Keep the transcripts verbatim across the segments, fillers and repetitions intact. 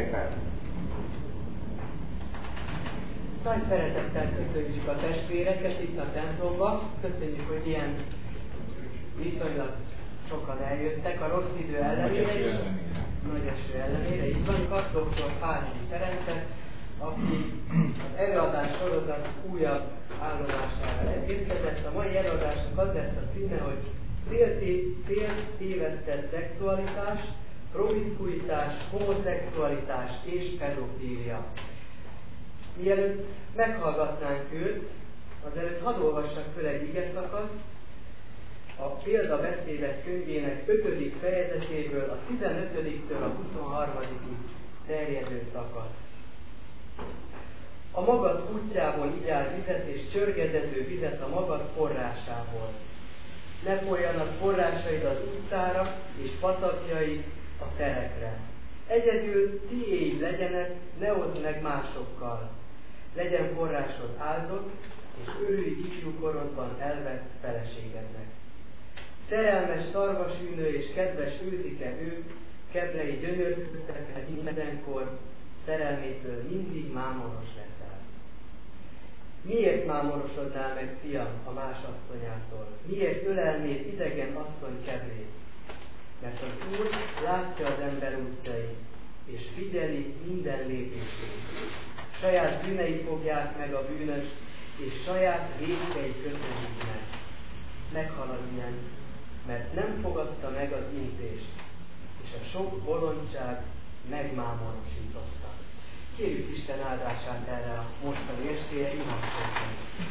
szépen! Nagy szeretettel köszönjük a testvéreket itt a templomba. Köszönjük, hogy ilyen viszonylag sokan eljöttek a rossz idő ellenére is. Nagy eső ellenére. Itt van Kath doktor Fázi Ferencet, aki az előadás sorozat újabb állomására érkezett. A mai előadásnak az lesz a címe, hogy féltévesztett szexualitás, promiszkuitás, homoszexualitás és pedofília. Mielőtt meghallgatnánk őt, azelőtt hadd olvassak föl egy igeszakaszt a Példabeszédek könyvének ötödik fejezetéből, a tizenötödiktől a huszonharmadikig terjedő szakasz. A magad útjából igyál vizet és csörgedező vizet a magad forrásából. Ne folyjanak forrásaid az utcára és patakjaid a terekre. Egyedül tiéd legyenek, ne oszd meg másokkal. Legyen forrásod áldott, és örülj ifjúkorodban elvett feleségednek. Szerelmes szarvasűnő és kedves őzike ő, kedvei gyönyörködtek mindenkor, szerelmétől mindig mámoros leszel. Miért mámorosodnál meg, fiam, a más asszonyától? Miért ölelnéd idegen asszony kedvét? Mert az Úr látja az ember útjait, és figyeli minden lépését. Saját bűnei fogják meg a bűnöst, és saját vétkei kötődik meg. Meghal az ilyen, mert nem fogadta meg az intést, és a sok bolondság megmámorosította. Kérjük Isten áldását erre a mostani estére, imádkozzunk.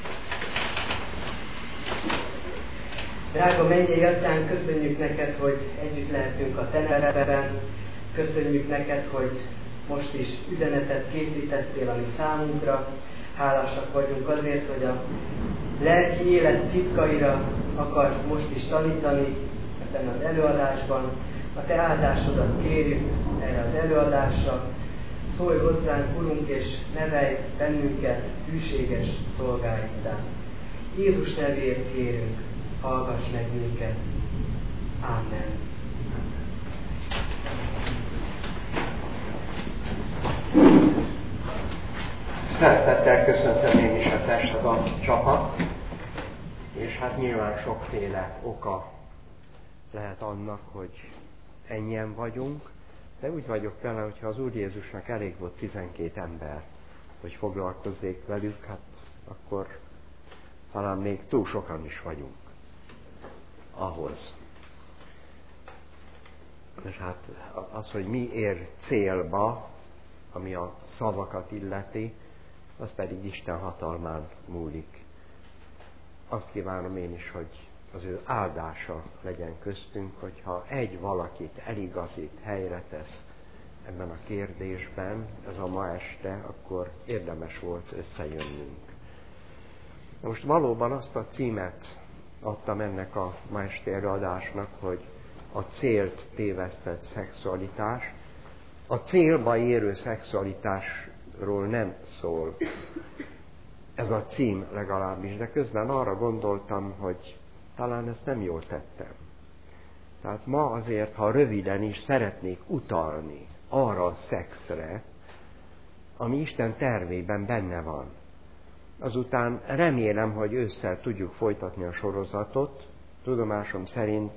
Drága mennyei Atyánk, köszönjük neked, hogy együtt lehetünk a te nevedben. Köszönjük neked, hogy most is üzenetet készítettél a mi számunkra. Hálásak vagyunk azért, hogy a lelki élet titkaira akarsz most is tanítani ebben az előadásban. A te áldásodat kérjük erre az előadásra. Szólj hozzánk, Urunk, és nevelj bennünket hűséges szolgáittá. Jézus nevéért kérünk, hallgass meg minket. Ámen. Szeretettel köszöntöm én is a testadon csapat, és hát nyilván sokféle oka lehet annak, hogy ennyien vagyunk, de úgy vagyok vele, hogyha az Úr Jézusnak elég volt tizenkét ember, hogy foglalkozzék velük, hát akkor talán még túl sokan is vagyunk ahhoz. És hát az, hogy mi ér célba, ami a szavakat illeti, az pedig Isten hatalmán múlik. Azt kívánom én is, hogy az ő áldása legyen köztünk, hogyha egy valakit eligazít, helyre tesz ebben a kérdésben, ez a ma este, akkor érdemes volt összejönnünk. Most valóban azt a címet adtam ennek a ma esti előadásnak, hogy a célt tévesztett szexualitás. A célba érő szexualitásról nem szól ez a cím legalábbis, de közben arra gondoltam, hogy talán ezt nem jól tettem. Tehát ma azért, ha röviden is szeretnék utalni arra a szexre, ami Isten tervében benne van. Azután remélem, hogy ősszel tudjuk folytatni a sorozatot. Tudomásom szerint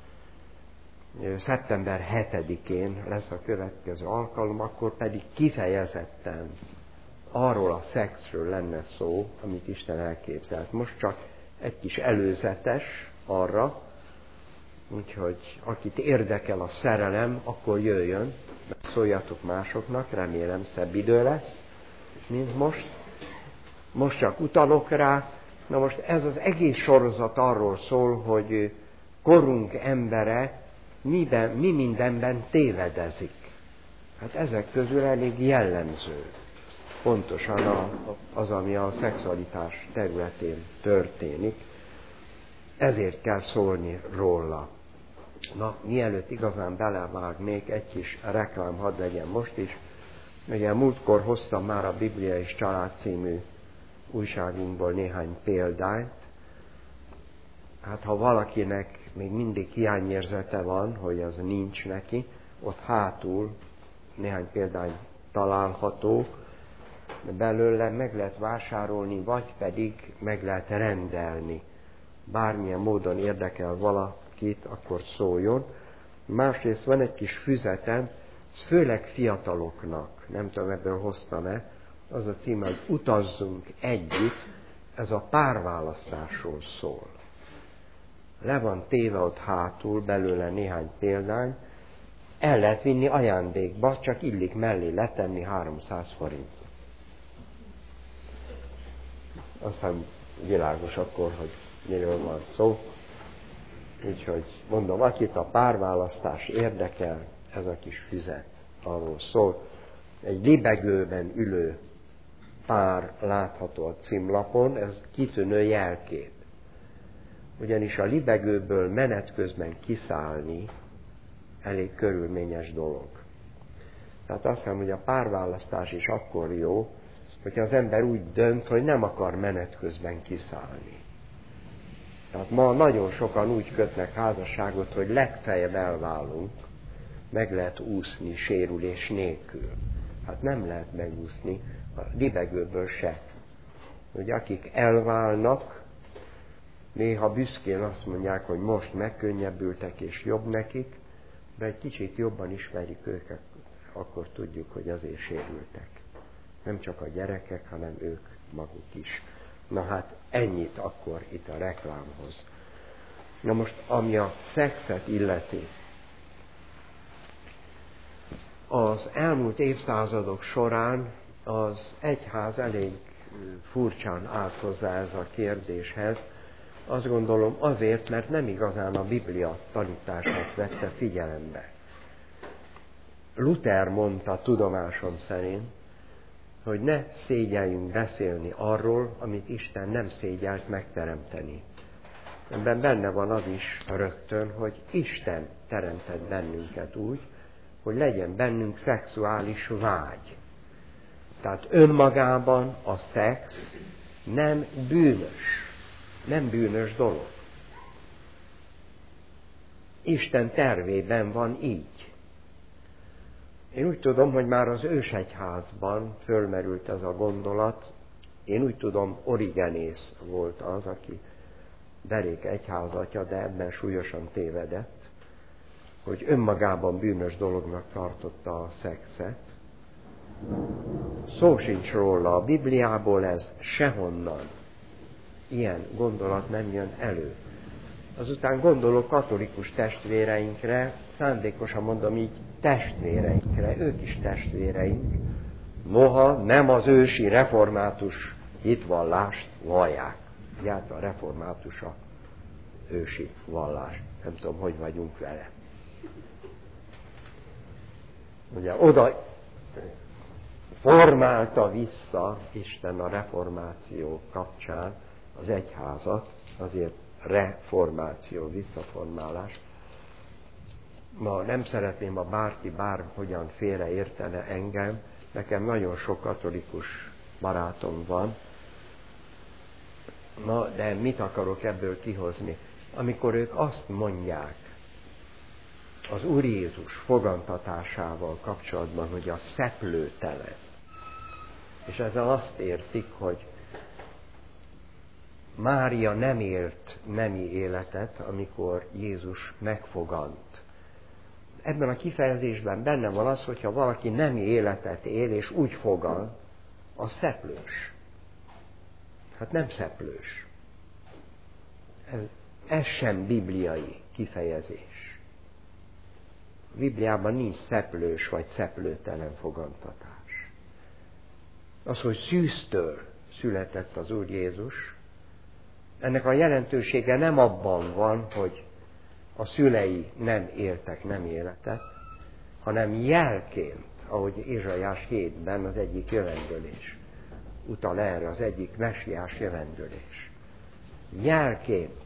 szeptember hetedikén lesz a következő alkalom, akkor pedig kifejezetten arról a szexről lenne szó, amit Isten elképzelt. Most csak egy kis előzetes arra, úgyhogy akit érdekel a szerelem, akkor jöjjön, szóljatok másoknak, remélem szebb idő lesz, mint most. Most csak utalok rá. Na most ez az egész sorozat arról szól, hogy korunk embere miben, mi mindenben tévedezik. Hát ezek közül elég jellemző. Pontosan a, az, ami a szexualitás területén történik. Ezért kell szólni róla. Na, mielőtt igazán belevágnék, egy kis reklám hadd legyen most is. Ugye múltkor hoztam már a Biblia és Család című újságunkból néhány példányt. Hát ha valakinek még mindig hiányérzete van, hogy az nincs neki, ott hátul néhány példány található, belőle meg lehet vásárolni, vagy pedig meg lehet rendelni. Bármilyen módon érdekel valakit, akkor szóljon. Másrészt van egy kis füzetem, főleg fiataloknak, nem tudom, ebből hoztam-e, az a cím, hogy utazzunk együtt, ez a párválasztásról szól. Le van téve ott hátul, belőle néhány példány, el lehet vinni ajándékba, csak illik mellé letenni háromszáz forintot. Aztán világos akkor, hogy miről van szó. Úgyhogy mondom, akit a párválasztás érdekel, ez a kis füzet arról szól. Egy libegőben ülő pár látható a címlapon, ez kitűnő jelkép. Ugyanis a libegőből menet közben kiszállni elég körülményes dolog. Tehát azt hiszem, hogy a párválasztás is akkor jó, hogyha az ember úgy dönt, hogy nem akar menet közben kiszállni. Tehát ma nagyon sokan úgy kötnek házasságot, hogy legfeljebb elválunk, meg lehet úszni sérülés nélkül. Hát nem lehet megúszni, a libegőből se. Hogy akik elválnak, néha büszkén azt mondják, hogy most megkönnyebbültek és jobb nekik, de egy kicsit jobban ismerjük őket, akkor tudjuk, hogy azért sérültek. Nem csak a gyerekek, hanem ők maguk is. Na hát ennyit akkor itt a reklámhoz. Na most, ami a szexet illeti, az elmúlt évszázadok során az egyház elég furcsán állt hozzá ez a kérdéshez. Azt gondolom azért, mert nem igazán a Biblia tanítását vette figyelembe. Luther mondta tudomásom szerint, hogy ne szégyeljünk beszélni arról, amit Isten nem szégyelt megteremteni. Ebben benne van az is rögtön, hogy Isten teremtett bennünket úgy, hogy legyen bennünk szexuális vágy. Tehát önmagában a szex nem bűnös, nem bűnös dolog. Isten tervében van így. Én úgy tudom, hogy már az ősegyházban fölmerült ez a gondolat. Én úgy tudom, Origenész volt az, aki derék egyházatja, de ebben súlyosan tévedett, hogy önmagában bűnös dolognak tartotta a szexet. Szó sincs róla, a Bibliából ez sehonnan. Ilyen gondolat nem jön elő. Azután gondolok katolikus testvéreinkre, szándékosan mondom így, testvéreinkre, ők is testvéreink, noha nem az ősi református hitvallást vallják. Hát a református a ősi vallás. Nem tudom, hogy vagyunk vele. Ugye oda formálta vissza Isten a reformáció kapcsán az egyházat, azért reformáció, visszaformálás. Ma nem szeretném, ha bárki bárhogyan félreértene engem, nekem nagyon sok katolikus barátom van. Na, de mit akarok ebből kihozni? Amikor ők azt mondják az Úr Jézus fogantatásával kapcsolatban, hogy a szeplőtelen, és ezzel azt értik, hogy Mária nem élt nemi életet, amikor Jézus megfogant. Ebben a kifejezésben benne van az, hogyha valaki nemi életet él, és úgy fogan, az szeplős. Hát nem szeplős. Ez, ez sem bibliai kifejezés. A Bibliában nincs szeplős vagy szeplőtelen fogantatás. Az, hogy szűztől született az Úr Jézus, ennek a jelentősége nem abban van, hogy a szülei nem éltek nem életet, hanem jelként, ahogy Ézsaiás hétben az egyik jövendőlés utal erre, az egyik mesiás jövendőlés. Jelként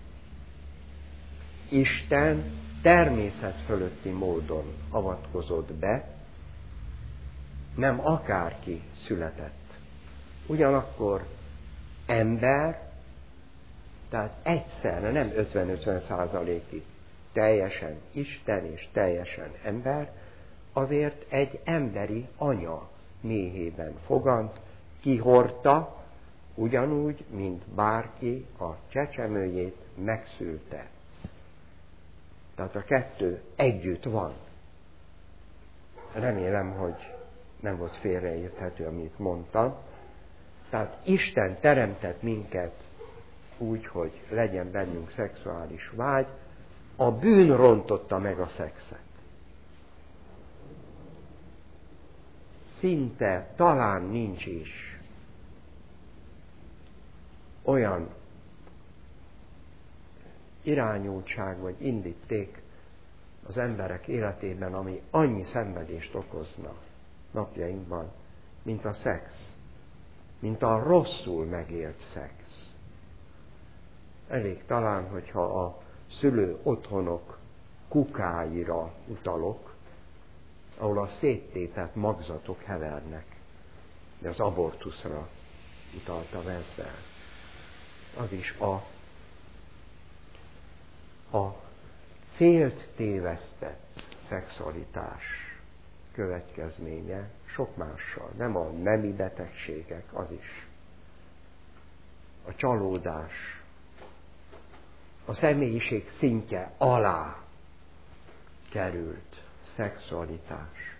Isten természet fölötti módon avatkozott be, nem akárki született. Ugyanakkor ember, tehát egyszerre, nem ötven-ötven százalékig teljesen Isten és teljesen ember, azért egy emberi anya méhében fogant, kihordta, ugyanúgy, mint bárki a csecsemőjét megszülte. Tehát a kettő együtt van. Remélem, hogy nem volt félreérthető, amit mondtam. Tehát Isten teremtett minket úgy, hogy legyen bennünk szexuális vágy, a bűn rontotta meg a szexet. Szinte talán nincs is olyan irányultság vagy indíték az emberek életében, ami annyi szenvedést okozna napjainkban, mint a szex, mint a rosszul megélt szex. Elég talán, hogyha a szülő otthonok kukáira utalok, ahol a széttépett magzatok hevernek, de az abortuszra utaltam ezzel. Az is a, a célt tévesztett szexualitás következménye sok mással. Nem a nemi betegségek, az is. A csalódás, a személyiség szintje alá került szexualitás.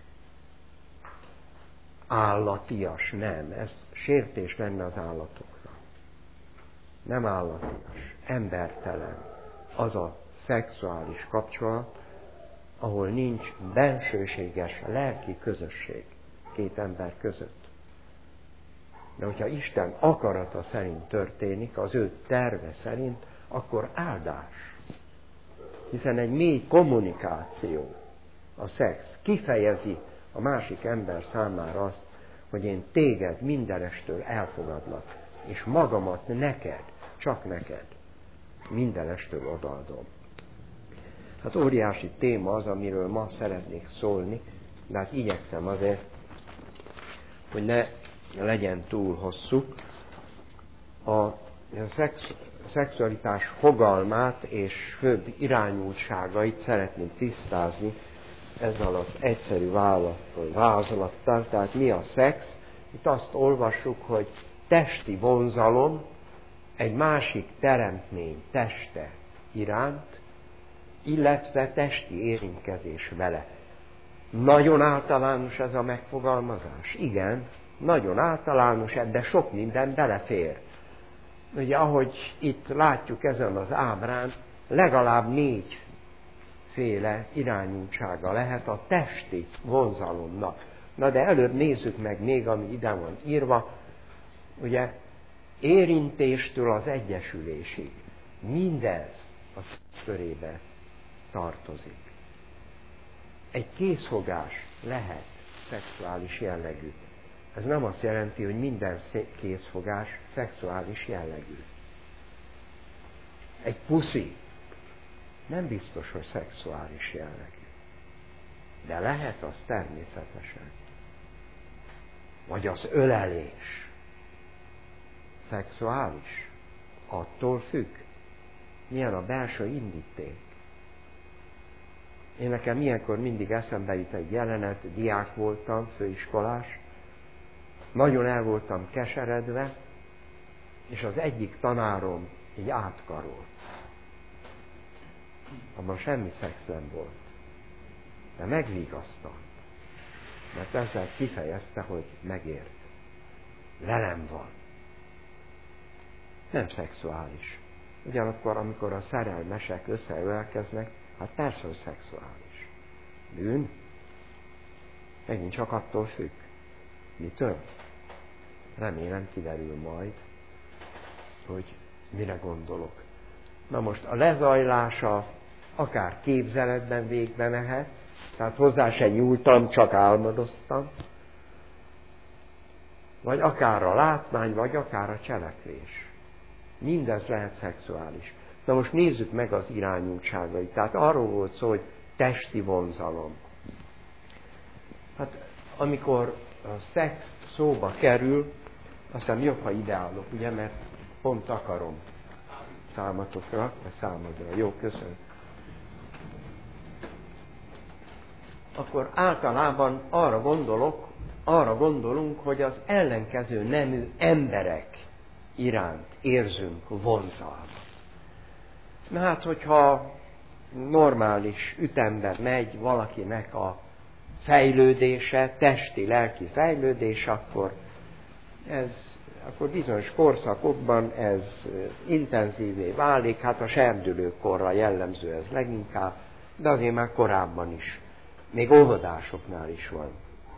Állatias, nem. Ez sértés lenne az állatokra. Nem állatias, embertelen. Az a szexuális kapcsolat, ahol nincs bensőséges lelki közösség két ember között. De hogyha Isten akarata szerint történik, az ő terve szerint, akkor áldás. Hiszen egy mély kommunikáció, a szex kifejezi a másik ember számára azt, hogy én téged mindenestől elfogadlak, és magamat neked, csak neked, mindenestől odaadom. Hát óriási téma az, amiről ma szeretnék szólni, de hát igyekszem azért, hogy ne legyen túl hosszú. A szex, szexualitás fogalmát és főbb irányultságait szeretném tisztázni ezzel az egyszerű vázlattal. Tehát mi a szex? Itt azt olvassuk, hogy testi vonzalom egy másik teremtmény teste iránt, illetve testi érintkezés vele. Nagyon általános ez a megfogalmazás? Igen, nagyon általános, de sok minden belefér. Ugye, ahogy itt látjuk ezen az ábrán, legalább négyféle irányultsága lehet a testi vonzalomnak. Na de előbb nézzük meg még, ami ide van írva, ugye, érintéstől az egyesülésig. Mindez a szex körébe tartozik. Egy készfogás lehet szexuális jellegű. Ez nem azt jelenti, hogy minden készfogás szexuális jellegű. Egy puszi nem biztos, hogy szexuális jellegű. De lehet az természetesen. Vagy az ölelés szexuális. Attól függ, milyen a belső indíték. Én nekem ilyenkor mindig eszembe jut egy jelenet, diák voltam, főiskolás, nagyon el voltam keseredve, és az egyik tanárom így átkarolt. Abban semmi szex nem volt. De megvigasztalt. Mert ezzel kifejezte, hogy megért. Velem van. Nem szexuális. Ugyanakkor, amikor a szerelmesek összeölelkeznek, hát persze, hogy szexuális. Bűn? Megint csak attól függ. Mitől? Remélem kiderül majd, hogy mire gondolok. Na most a lezajlása akár képzeletben végbe mehet, tehát hozzá se nyúltam, csak álmodoztam, vagy akár a látvány, vagy akár a cselekvés. Mindez lehet szexuális. Na most nézzük meg az irányultságait. Tehát arról volt szó, hogy testi vonzalom. Hát amikor a szex szóba kerül, azt hiszem jobb, ha ide állok, ugye, mert pont akarom számotokra, vagy számodra. Jó, köszönöm. akkor általában arra gondolok, arra gondolunk, hogy az ellenkező nemű emberek iránt érzünk vonzalmat. Na hát, hogyha normális ütemben megy valakinek a fejlődése, testi, lelki fejlődés, akkor ez, akkor bizonyos korszakokban ez intenzívé válik, hát a serdülőkorra jellemző ez leginkább, de azért már korábban is, még óvodásoknál is van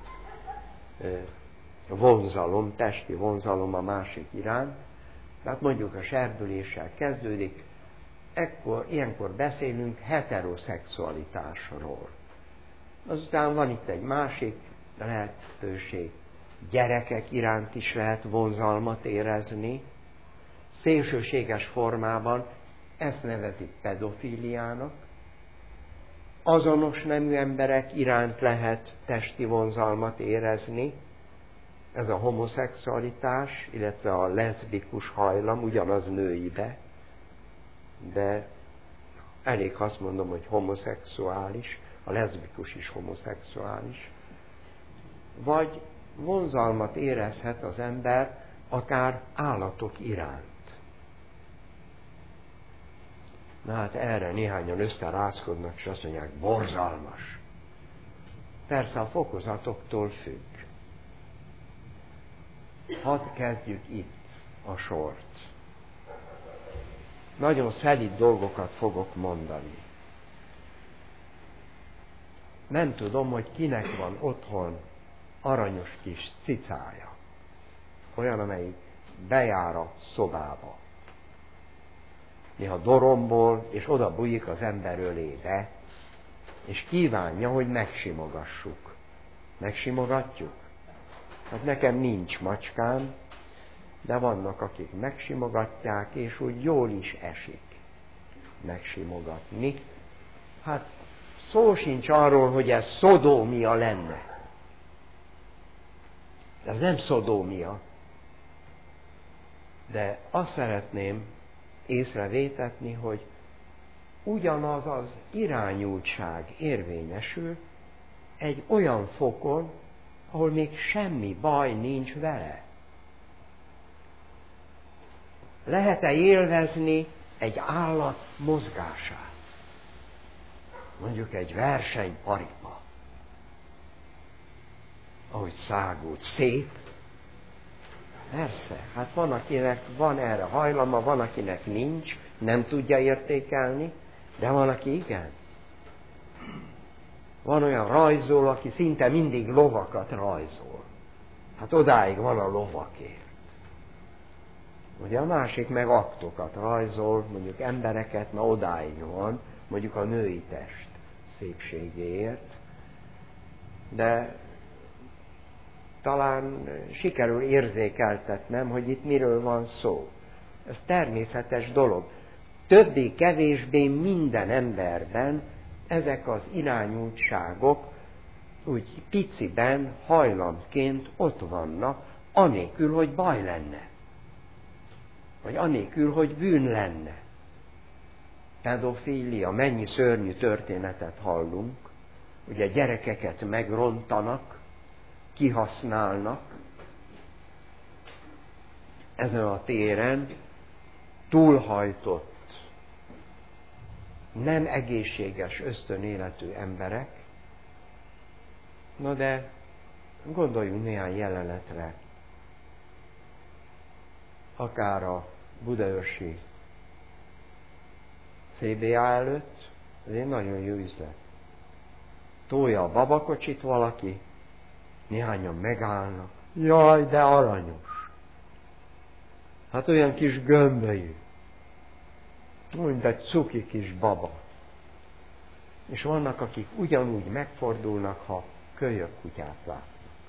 vonzalom, testi vonzalom a másik iránt, tehát mondjuk a serdüléssel kezdődik, ekkor, ilyenkor beszélünk heteroszexualitásról. Azután van itt egy másik lehetőség, gyerekek iránt is lehet vonzalmat érezni, szélsőséges formában ezt nevezik pedofíliának, azonos nemű emberek iránt lehet testi vonzalmat érezni, ez a homoszexualitás, illetve a leszbikus hajlam, ugyanaz nőibe, de elég azt mondom, hogy homoszexuális, a leszbikus is homoszexuális, vagy vonzalmat érezhet az ember akár állatok iránt. Na hát erre néhányan összerázkodnak, és azt mondják, borzalmas. Persze a fokozatoktól függ. Hadd kezdjük itt a sort. Nagyon szelíd dolgokat fogok mondani. Nem tudom, hogy kinek van otthon aranyos kis cicája. Olyan, amelyik bejár a szobába. Néha dorombol, és oda bújik az ember ölébe, és kívánja, hogy megsimogassuk. Megsimogatjuk? Hát nekem nincs macskám, de vannak, akik megsimogatják, és úgy jól is esik megsimogatni. Hát szó sincs arról, hogy ez szodómia lenne. Ez nem szodómia. De azt szeretném észrevétetni, hogy ugyanaz az irányultság érvényesül egy olyan fokon, ahol még semmi baj nincs vele. Lehet-e élvezni egy állat mozgását? Mondjuk egy versenyparipa, ahogy szágult, szép. Persze, hát van, akinek van erre hajlama, van, akinek nincs, nem tudja értékelni, de van, aki igen. Van olyan rajzoló, aki szinte mindig lovakat rajzol. Hát odáig van a lovakért. Ugye a másik meg aktokat rajzol, mondjuk embereket, na odáig van, mondjuk a női test szépségéért. De talán sikerül érzékeltetnem, hogy itt miről van szó. Ez természetes dolog. Többé-kevésbé minden emberben ezek az irányultságok úgy piciben, hajlamként ott vannak, anélkül, hogy baj lenne. Vagy anélkül, hogy bűn lenne. Pedofília, mennyi szörnyű történetet hallunk, ugye gyerekeket megrontanak, kihasználnak. Ezen a téren túlhajtott, nem egészséges ösztönéletű emberek. Na de gondoljunk néhány jelenetre. Akár a budaörsi cé bé á előtt, ez egy nagyon jó üzlet. Tolja a babakocsit valaki, néhányan megállnak. Jaj, de aranyos! Hát olyan kis gömbölyű. Mint egy cuki kis baba. És vannak, akik ugyanúgy megfordulnak, ha kölyök kutyát lát.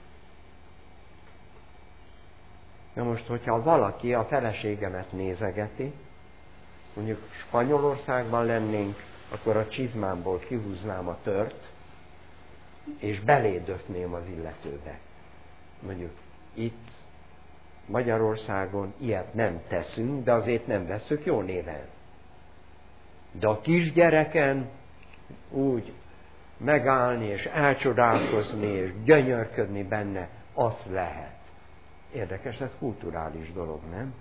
Na most, hogyha valaki a feleségemet nézegeti, mondjuk Spanyolországban lennénk, akkor a csizmámból kihúznám a tört, és belédöfném az illetőbe. Mondjuk itt Magyarországon ilyet nem teszünk, de azért nem vesszük jó néven. De a kisgyereken úgy megállni, és elcsodálkozni, és gyönyörködni benne, azt lehet. Érdekes, ez kulturális dolog, nem?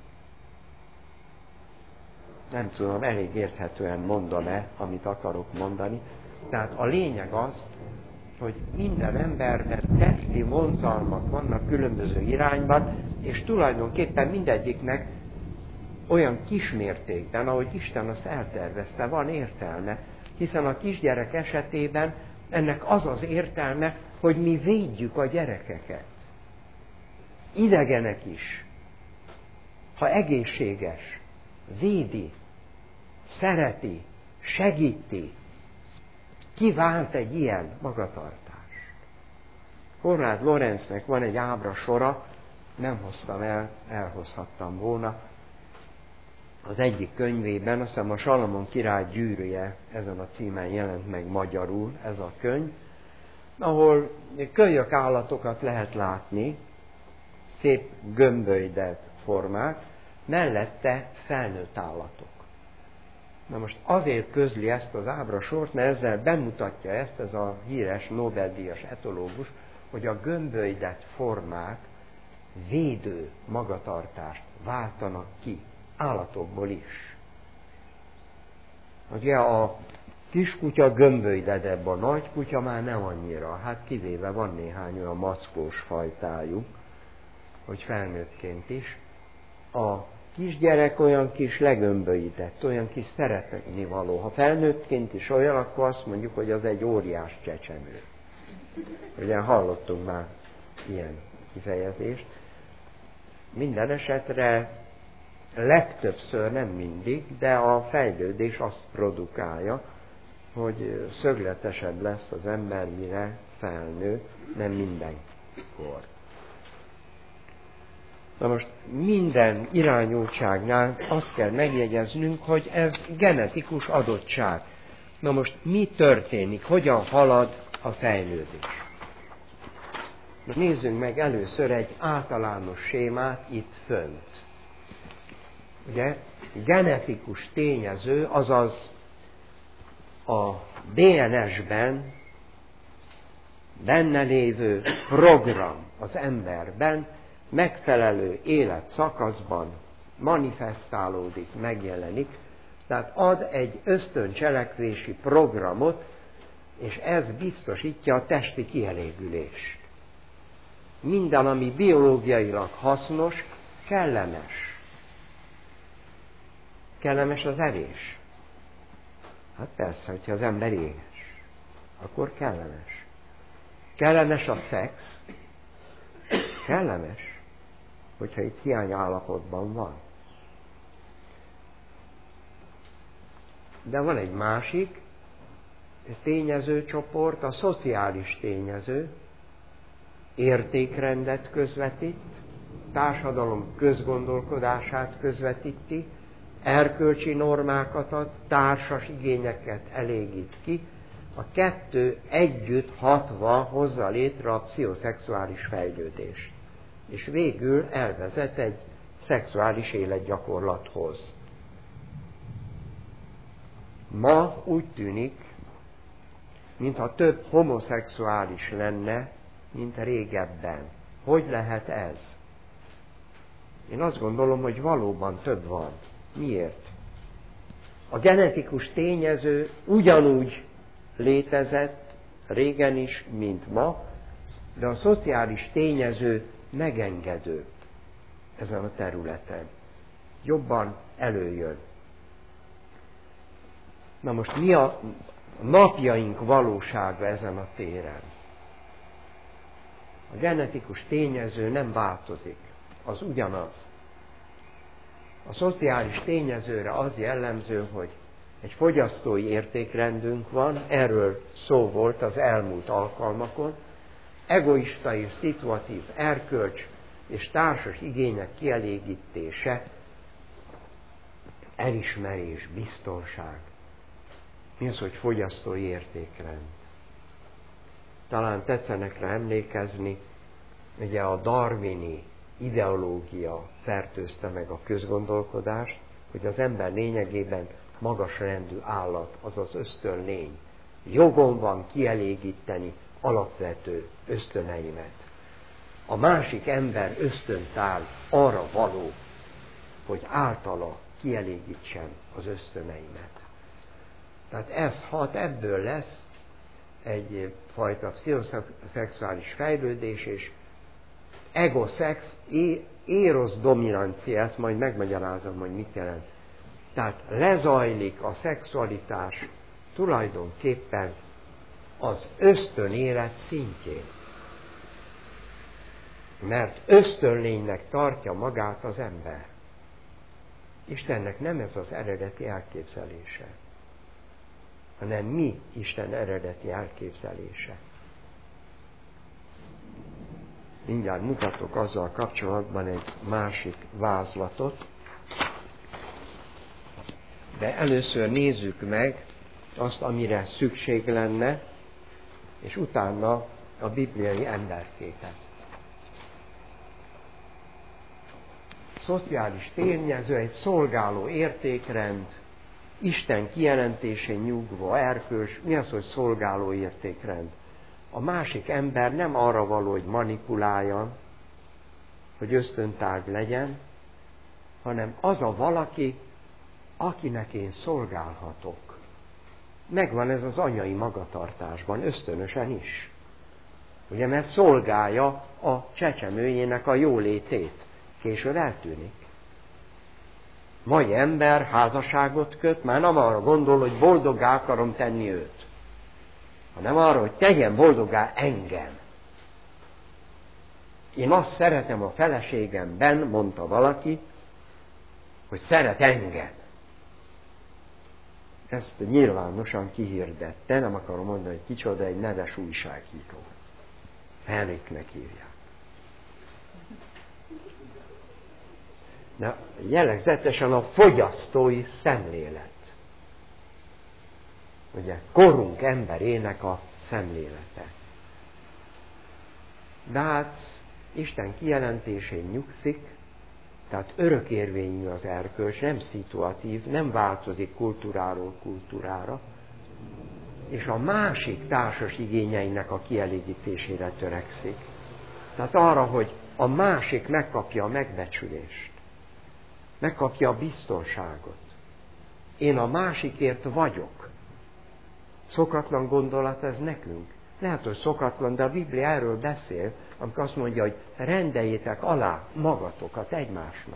Nem tudom, elég érthetően mondom-e, amit akarok mondani. Tehát a lényeg az, hogy minden emberben testi vonzalmak vannak különböző irányban, és tulajdonképpen mindegyiknek olyan kismértékben, ahogy Isten azt eltervezte, van értelme, hiszen a kisgyerek esetében ennek az az értelme, hogy mi védjük a gyerekeket. Idegenek is, ha egészséges, védi, szereti, segíti, kivált egy ilyen magatartást. Konrád Lorenznek van egy ábra sora, nem hoztam el, elhozhattam volna. Az egyik könyvében, azt hiszem a Salamon király gyűrűje, ezen a címen jelent meg magyarul ez a könyv, ahol kölyök állatokat lehet látni, szép gömbölyded formák, mellette felnőtt állatok. Na most azért közli ezt az ábrasort, mert ezzel bemutatja ezt, ez a híres Nobel-díjas etológus, hogy a gömbölyded formák védő magatartást váltanak ki állatokból is. Ugye a kiskutya gömbölydedebb, a nagy kutya már nem annyira, hát kivéve van néhány olyan mackós fajtájuk, hogy felnőttként is. A kisgyerek olyan kis legömbölyített, olyan kis szeretni való. Ha felnőttként is olyan, akkor azt mondjuk, hogy az egy óriás csecsemő. Ugye hallottunk már ilyen kifejezést. Minden esetre legtöbbször, nem mindig, de a fejlődés azt produkálja, hogy szögletesebb lesz az ember, mire felnő, nem mindenkor. Na most minden irányultságnál azt kell megjegyeznünk, hogy ez genetikus adottság. Na most mi történik, hogyan halad a fejlődés? Nézzünk meg először egy általános sémát itt fönt. Ugye, genetikus tényező, azaz a dé en es-ben benne lévő program az emberben megfelelő életszakaszban manifestálódik, megjelenik, tehát ad egy ösztöncselekvési programot, és ez biztosítja a testi kielégülést. Minden, ami biológiailag hasznos, kellemes. Kellemes az evés. Hát persze, hogyha az ember éhes, akkor kellemes. Kellemes a szex, kellemes, hogyha itt hiányállapotban van. De van egy másik tényezőcsoport, a szociális tényező, értékrendet közvetít, társadalom közgondolkodását közvetíti, erkölcsi normákat ad, társas igényeket elégít ki, a kettő együtt hatva hozza létre a pszichoszexuális fejlődést. És végül elvezet egy szexuális életgyakorlathoz. Ma úgy tűnik, mintha több homoszexuális lenne, mint régebben. Hogy lehet ez? Én azt gondolom, hogy valóban több van. Miért? A genetikus tényező ugyanúgy létezett régen is, mint ma, de a szociális tényező megengedő ezen a területen. Jobban előjön. Na most mi a napjaink valósága ezen a téren? A genetikus tényező nem változik, az ugyanaz. A szociális tényezőre az jellemző, hogy egy fogyasztói értékrendünk van, erről szó volt az elmúlt alkalmakon, egoista és szituatív erkölcs és társas igények kielégítése, elismerés, biztonság. Mi az, hogy fogyasztói értékrend? Talán tetszenek rá emlékezni, ugye a darwini ideológia fertőzte meg a közgondolkodást, hogy az ember lényegében magas rendű állat, azaz ösztönlény. Jogom van kielégíteni alapvető ösztöneimet. A másik ember ösztöntál arra való, hogy általa kielégítsem az ösztöneimet. Tehát ez hat, ebből lesz egyfajta pszichoszexuális fejlődés, és egoszex, érosz dominancia, ezt majd megmagyarázom, hogy mit jelent. Tehát lezajlik a szexualitás tulajdonképpen az ösztönélet szintjén. Mert ösztönlénynek tartja magát az ember. Istennek nem ez az eredeti elképzelése, hanem mi Isten eredeti elképzelése. Mindjárt mutatok azzal kapcsolatban egy másik vázlatot, de először nézzük meg azt, amire szükség lenne, és utána a bibliai emberképet. Szociális tényező, egy szolgáló értékrend, Isten kijelentésén nyugvó erkölcs. Mi az, hogy szolgáló értékrend? A másik ember nem arra való, hogy manipuláljon, hogy ösztöntárgy legyen, hanem az a valaki, akinek én szolgálhatok. Megvan ez az anyai magatartásban, ösztönösen is. Ugye, mert szolgálja a csecsemőjének a jólétét. Később eltűnik. Vagy ember házasságot köt, már nem arra gondol, hogy boldoggá akarom tenni őt, hanem arra, hogy tegyen boldoggá engem. Én azt szeretem a feleségemben, mondta valaki, hogy szeret engem. Ezt nyilvánosan kihirdette, nem akarom mondani, hogy kicsoda, egy neves újságíró. Henriknek hívják. De jellegzetesen a fogyasztói szemlélet. Ugye, korunk emberének a szemlélete. De hát Isten kijelentésén nyugszik, tehát örökérvényű az erkölcs, nem szituatív, nem változik kultúráról kultúrára, és a másik társas igényeinek a kielégítésére törekszik. Tehát arra, hogy a másik megkapja a megbecsülést, megkapja a biztonságot. Én a másikért vagyok. Szokatlan gondolat ez nekünk. Lehet, hogy szokatlan, de a Biblia erről beszél, amikor azt mondja, hogy rendeljétek alá magatokat egymásnak.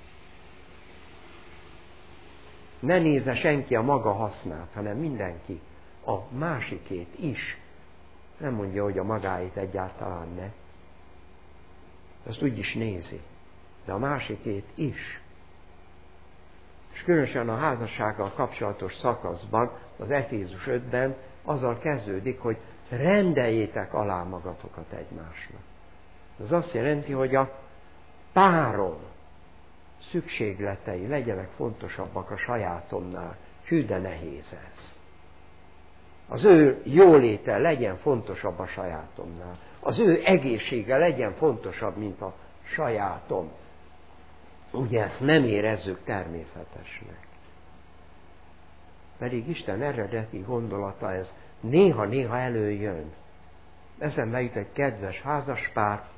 Ne nézze senki a maga hasznát, hanem mindenki a másikét is. Nem mondja, hogy a magáit egyáltalán ne. Azt úgy is nézi, de a másikét is. És különösen a házassággal kapcsolatos szakaszban, az Efézus ötben azzal kezdődik, hogy rendeljétek alá magatokat egymásnak. Ez azt jelenti, hogy a párom szükségletei legyenek fontosabbak a sajátomnál. Hű, de nehéz ez. Az ő jóléte legyen fontosabb a sajátomnál. Az ő egészsége legyen fontosabb, mint a sajátom. Ugye ezt nem érezzük természetesnek. Pedig Isten eredeti gondolata ez néha-néha előjön. Eszembe jut egy kedves házaspár,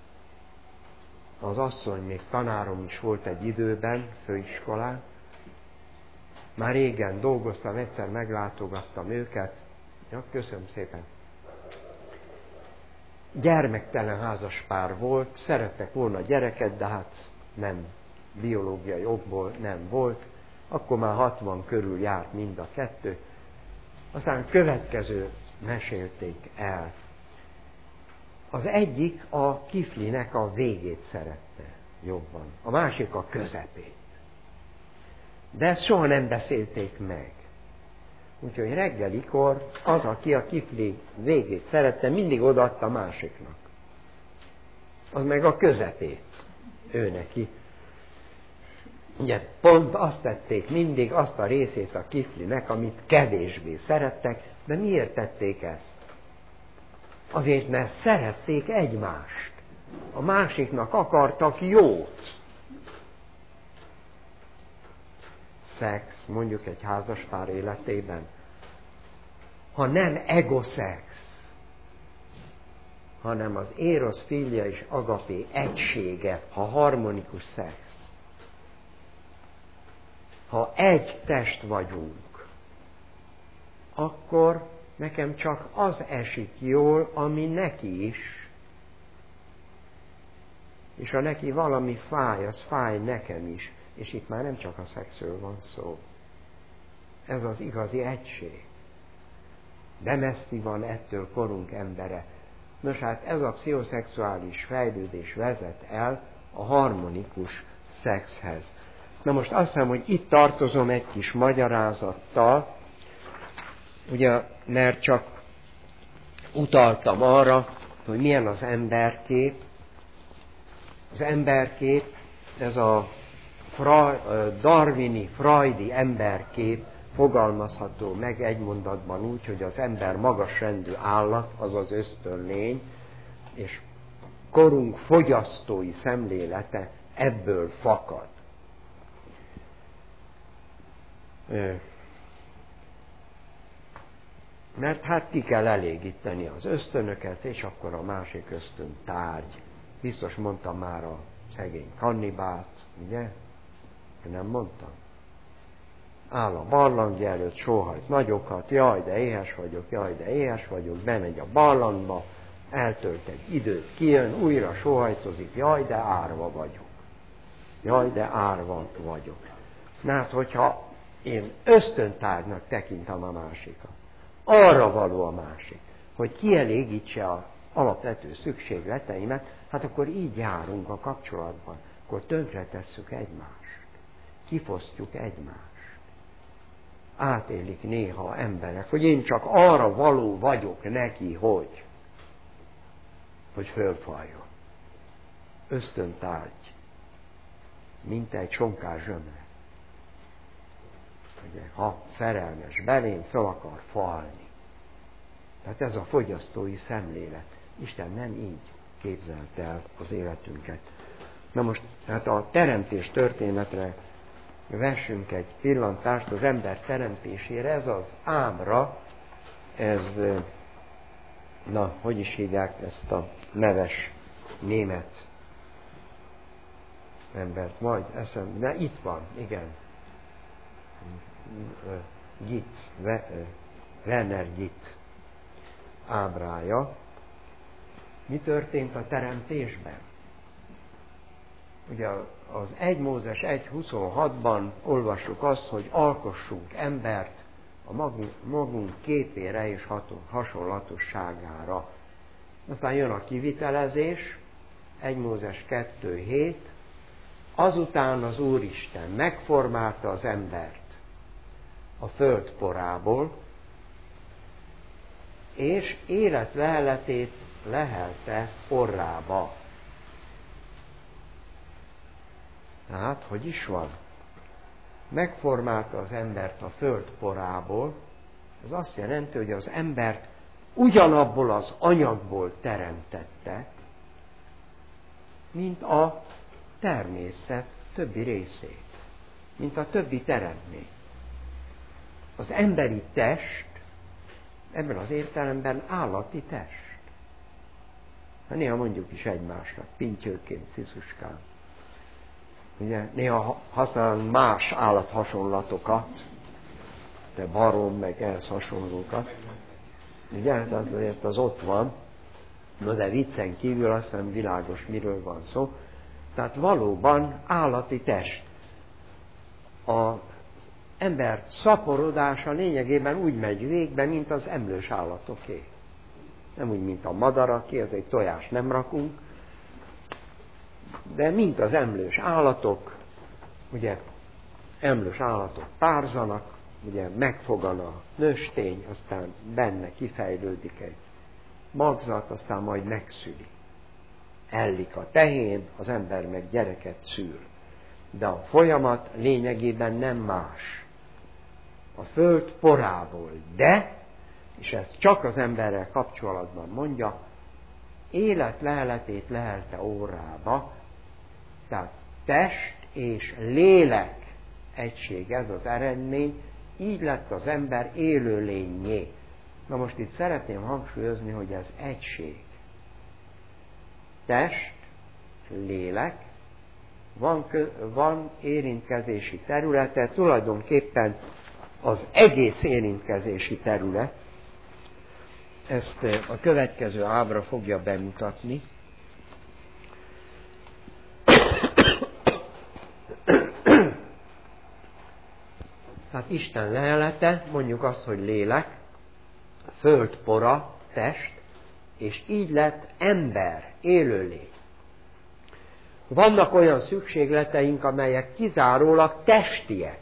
az asszony még tanárom is volt egy időben, főiskolán. Már régen dolgoztam, egyszer meglátogattam őket. Ja, köszönöm szépen. Gyermektelen házaspár volt, szerettek volna gyereket, de hát nem, biológiai okból nem volt. Akkor már hatvan körül járt mind a kettő. Aztán következő mesélték el. Az egyik a kiflinek a végét szerette jobban, a másik a közepét. De ezt soha nem beszélték meg. Úgyhogy reggelikor az, aki a kifli végét szerette, mindig odaadta a másiknak. Az meg a közepét, ő neki. Ugye pont azt tették mindig, azt a részét a kiflinek, amit kevésbé szerettek, de miért tették ezt? Azért, mert szerették egymást. A másiknak akartak jót. Szex, mondjuk egy házaspár életében. ha nem egoszex, hanem az érosz, filia és agapé egysége, ha harmonikus szex. Ha egy test vagyunk, akkor nekem csak az esik jól, ami neki is. És ha neki valami fáj, az fáj nekem is. És itt már nem csak a szexről van szó. Ez az igazi egység. De messzi van ettől korunk embere. Nos hát ez a pszichoszexuális fejlődés vezet el a harmonikus szexhez. Na most azt hiszem, hogy itt tartozom egy kis magyarázattal, ugye, mert csak utaltam arra, hogy milyen az emberkép. Az emberkép, ez a darwini, freudi emberkép fogalmazható meg egy mondatban úgy, hogy az ember magasrendű állat, azaz ösztönlény, és korunk fogyasztói szemlélete ebből fakad. Mert hát ki kell elégíteni az ösztönöket, és akkor a másik ösztön tárgy. Biztos mondtam már a szegény kannibált, ugye? Nem mondtam? Áll a barlangja előtt, sóhajt nagyokat, jaj, de éhes vagyok, jaj, de éhes vagyok, bemegy a barlangba, eltölt egy időt, kijön, újra sóhajtozik, jaj, de árva vagyok. Jaj, de árva vagyok. Na hát, hogyha én ösztöntárgynak tekintem a másikat, arra való a másik, hogy kielégítse az alapvető szükségleteimet, hát akkor így járunk a kapcsolatban, akkor tönkretesszük egymást, kifosztjuk egymást. Átélik néha emberek, hogy én csak arra való vagyok neki, hogy, hogy fölfaljon. Ösztöntárgy, mint egy sonkás zsömle. Ugye, ha szerelmes belém, föl akar falni. Tehát ez a fogyasztói szemlélet. Isten nem így képzelt el az életünket. Na most, hát a teremtés történetre vessünk egy pillantást az ember teremtésére. Ez az ábra, ez, na, hogy is hívják ezt a neves német embert, majd eszem, na itt van, igen. Git, Werner Git ábrája. Mi történt a teremtésben? Ugye az egy Mózes egy huszonhatban olvassuk azt, hogy alkossunk embert a magunk, magunk képére és hasonlatosságára. Aztán jön a kivitelezés, egy Mózes kettő hét, azután az Úristen megformálta az embert a föld porából, és élet leheletét lehelte porrába. Tehát, hogy is van? Megformálta az embert a föld porából, ez azt jelenti, hogy az embert ugyanabból az anyagból teremtette, mint a természet többi részét, mint a többi teremtmény. Az emberi test ebben az értelemben állati test. Ha néha mondjuk is egymásnak, pintyőként, sziszkuskán. Ugye, néha használunk más állathasonlatokat, de barom, meg ehhez hasonlókat. Ugye, hát azért az ott van. No, de viccen kívül azt hiszem világos, miről van szó. Tehát valóban állati test. Az ember szaporodása lényegében úgy megy végbe, mint az emlős állatoké. Nem úgy, mint a madaraké, ez egy tojást nem rakunk, de mint az emlős állatok, ugye emlős állatok párzanak, ugye megfogan a nőstény, aztán benne kifejlődik egy magzat, aztán majd megszüli. Ellik a tehén, az ember meg gyereket szül. De a folyamat lényegében nem más. A föld porából, de, és ezt csak az emberrel kapcsolatban mondja, élet leheletét lehelte órába, tehát test és lélek egység, ez az eredmény, így lett az ember élőlényé. Na most itt szeretném hangsúlyozni, hogy ez egység. Test, lélek, van, van érintkezési területe, tulajdonképpen az egész érintkezési terület. Ezt a következő ábra fogja bemutatni. Hát Isten lelete, mondjuk azt, hogy lélek, föld pora, test, és így lett ember, élőlény. Vannak olyan szükségleteink, amelyek kizárólag testiek.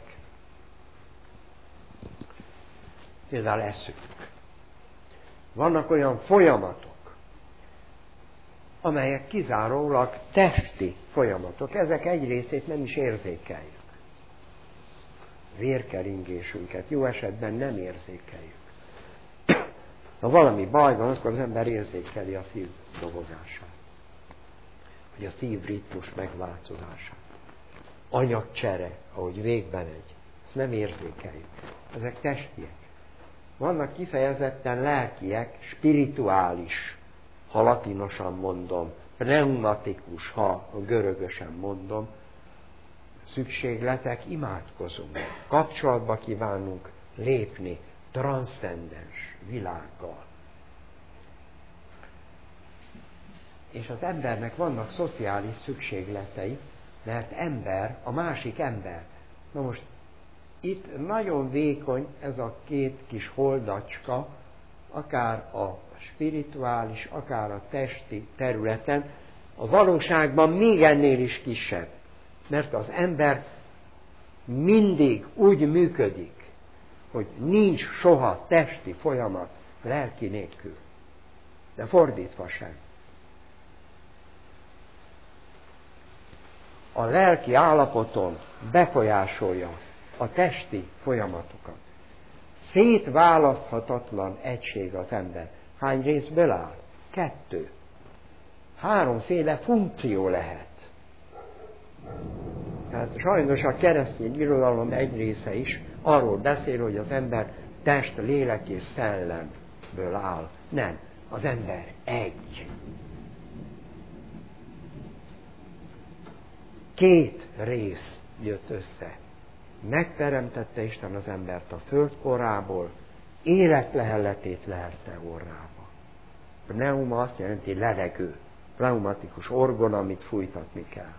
Például eszünk. Vannak olyan folyamatok, amelyek kizárólag testi folyamatok. Ezek egy részét nem is érzékeljük. Vérkeringésünket jó esetben nem érzékeljük. Ha valami baj van, akkor az ember érzékeli a szív dobogását. Vagy a szívritmus megváltozását. Anyagcsere, ahogy végbe megy. Ezt nem érzékeljük. Ezek testiek. Vannak kifejezetten lelkiek, spirituális, ha latinosan mondom, pneumatikus, ha a görögösen mondom, szükségletek, imádkozunk, kapcsolatba kívánunk lépni transzcendens világgal. És az embernek vannak szociális szükségletei, mert ember, a másik ember. Na most itt nagyon vékony ez a két kis holdacska, akár a spirituális, akár a testi területen, a valóságban még ennél is kisebb. Mert az ember mindig úgy működik, hogy nincs soha testi folyamat lelki nélkül. De fordítva sem. A lelki állapoton befolyásolja a testi folyamatokat. Szétválaszthatatlan egység az ember. Hány részből áll? Kettő. Háromféle funkció lehet. Tehát sajnos a keresztény irodalom egy része is arról beszél, hogy az ember test, lélek és szellemből áll. Nem, az ember egy. Két rész jött össze. Megteremtette Isten az embert a földkorából, életlehelletét lehelte orrába. Pneuma azt jelenti levegő, pneumatikus orgon, amit fújtatni kell.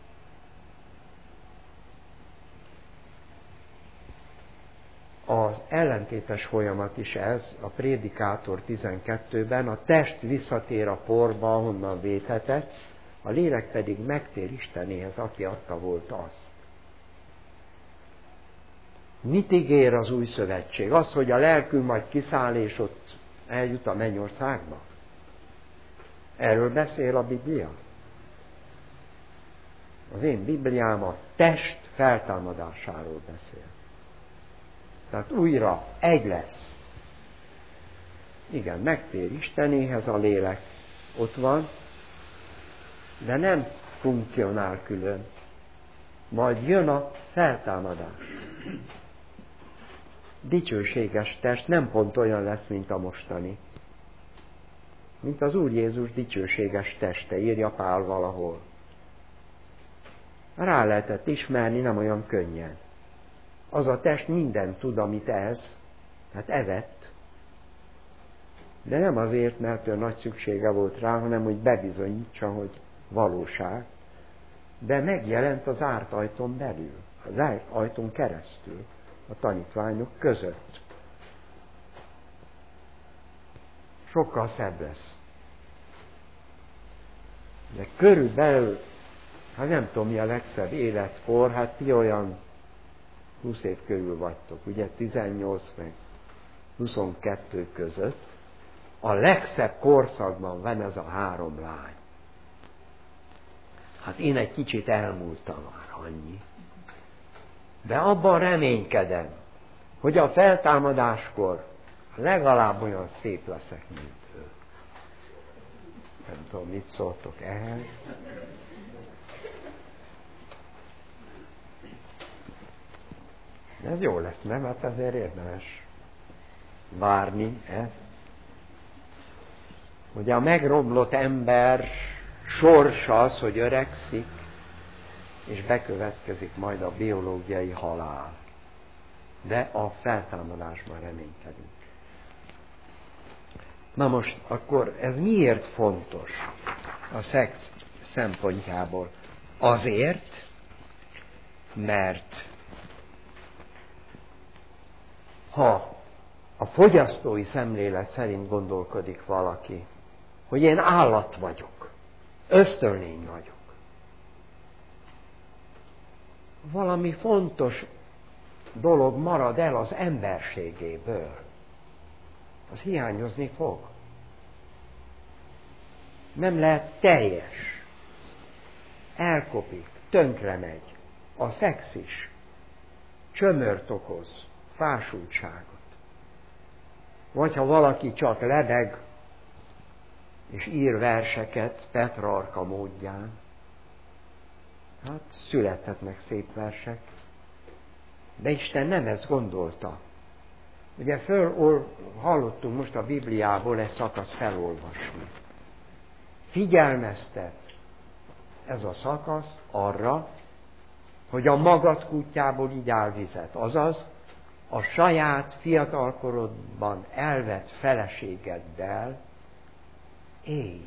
Az ellentétes folyamat is ez, a Prédikátor tizenkettőben, a test visszatér a porba, ahonnan véthetett, a lélek pedig megtér Istenéhez, aki adta volt azt. Mit ígér az új szövetség? Az, hogy a lelkünk majd kiszáll, és ott eljut a mennyországba? Erről beszél a Biblia? Az én Bibliám a test feltámadásáról beszél. Tehát újra egy lesz. Igen, megtér Istenéhez a lélek, ott van, de nem funkcionál külön. Majd jön a feltámadás. Dicsőséges test nem pont olyan lesz, mint a mostani. Mint az Úr Jézus dicsőséges teste, írja Pál valahol. Rá lehetett ismerni, nem olyan könnyen. Az a test mindent tud, amit ez, hát evett. De nem azért, mert ő nagy szüksége volt rá, hanem hogy bebizonyítsa, hogy valóság. De megjelent az zárt ajtón belül, az zárt ajtón keresztül, a tanítványok között. Sokkal szebb lesz. De körülbelül, hát nem tudom mi a legszebb életkor, hát ti olyan húsz év körül vagytok, ugye tizennyolc meg huszonkettő között, a legszebb korszakban van ez a három lány. Hát én egy kicsit elmúltam már, annyi. De abban reménykedem, hogy a feltámadáskor legalább olyan szép leszek, mint ő. Nem tudom, mit szóltok ehhez. Ez jó lesz, nem? Hát ezért érdemes várni ezt. Ugye a megromlott ember sorsa az, hogy öregszik, és bekövetkezik majd a biológiai halál. De a feltámadásban reménykedünk. Na most, akkor ez miért fontos a szex szempontjából? Azért, mert ha a fogyasztói szemlélet szerint gondolkodik valaki, hogy én állat vagyok, ösztönlény vagyok, valami fontos dolog marad el az emberségéből, az hiányozni fog. Nem lehet teljes. Elkopik, tönkre megy. A szex is csömört okoz, fásultságot. Vagy ha valaki csak lebeg, és ír verseket Petrarka módján, hát születhetnek szép versek. De Isten nem ezt gondolta. Ugye föl, hallottunk most a Bibliából egy szakasz felolvasni. Figyelmeztet ez a szakasz arra, hogy a magad kutyából igyál vizet. Azaz, a saját fiatalkorodban elvett feleségeddel élj.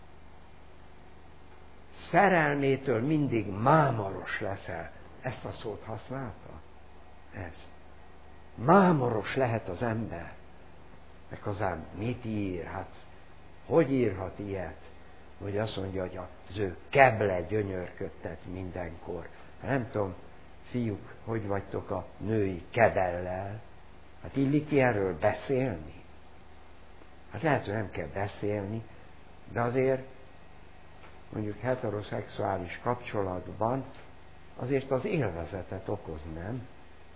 Szerelmétől mindig mámoros leszel. Ezt a szót használta? Ezt. Mámoros lehet az ember. Meg azán mit ír? Hát, hogy írhat ilyet? Hogy azt mondja, hogy az ő keble gyönyörködtet mindenkor. Nem tudom, fiúk, hogy vagytok a női kebellel? Hát illik erről beszélni? Hát lehet, hogy nem kell beszélni, de azért mondjuk heteroszexuális kapcsolatban azért az élvezetet okoz, nem?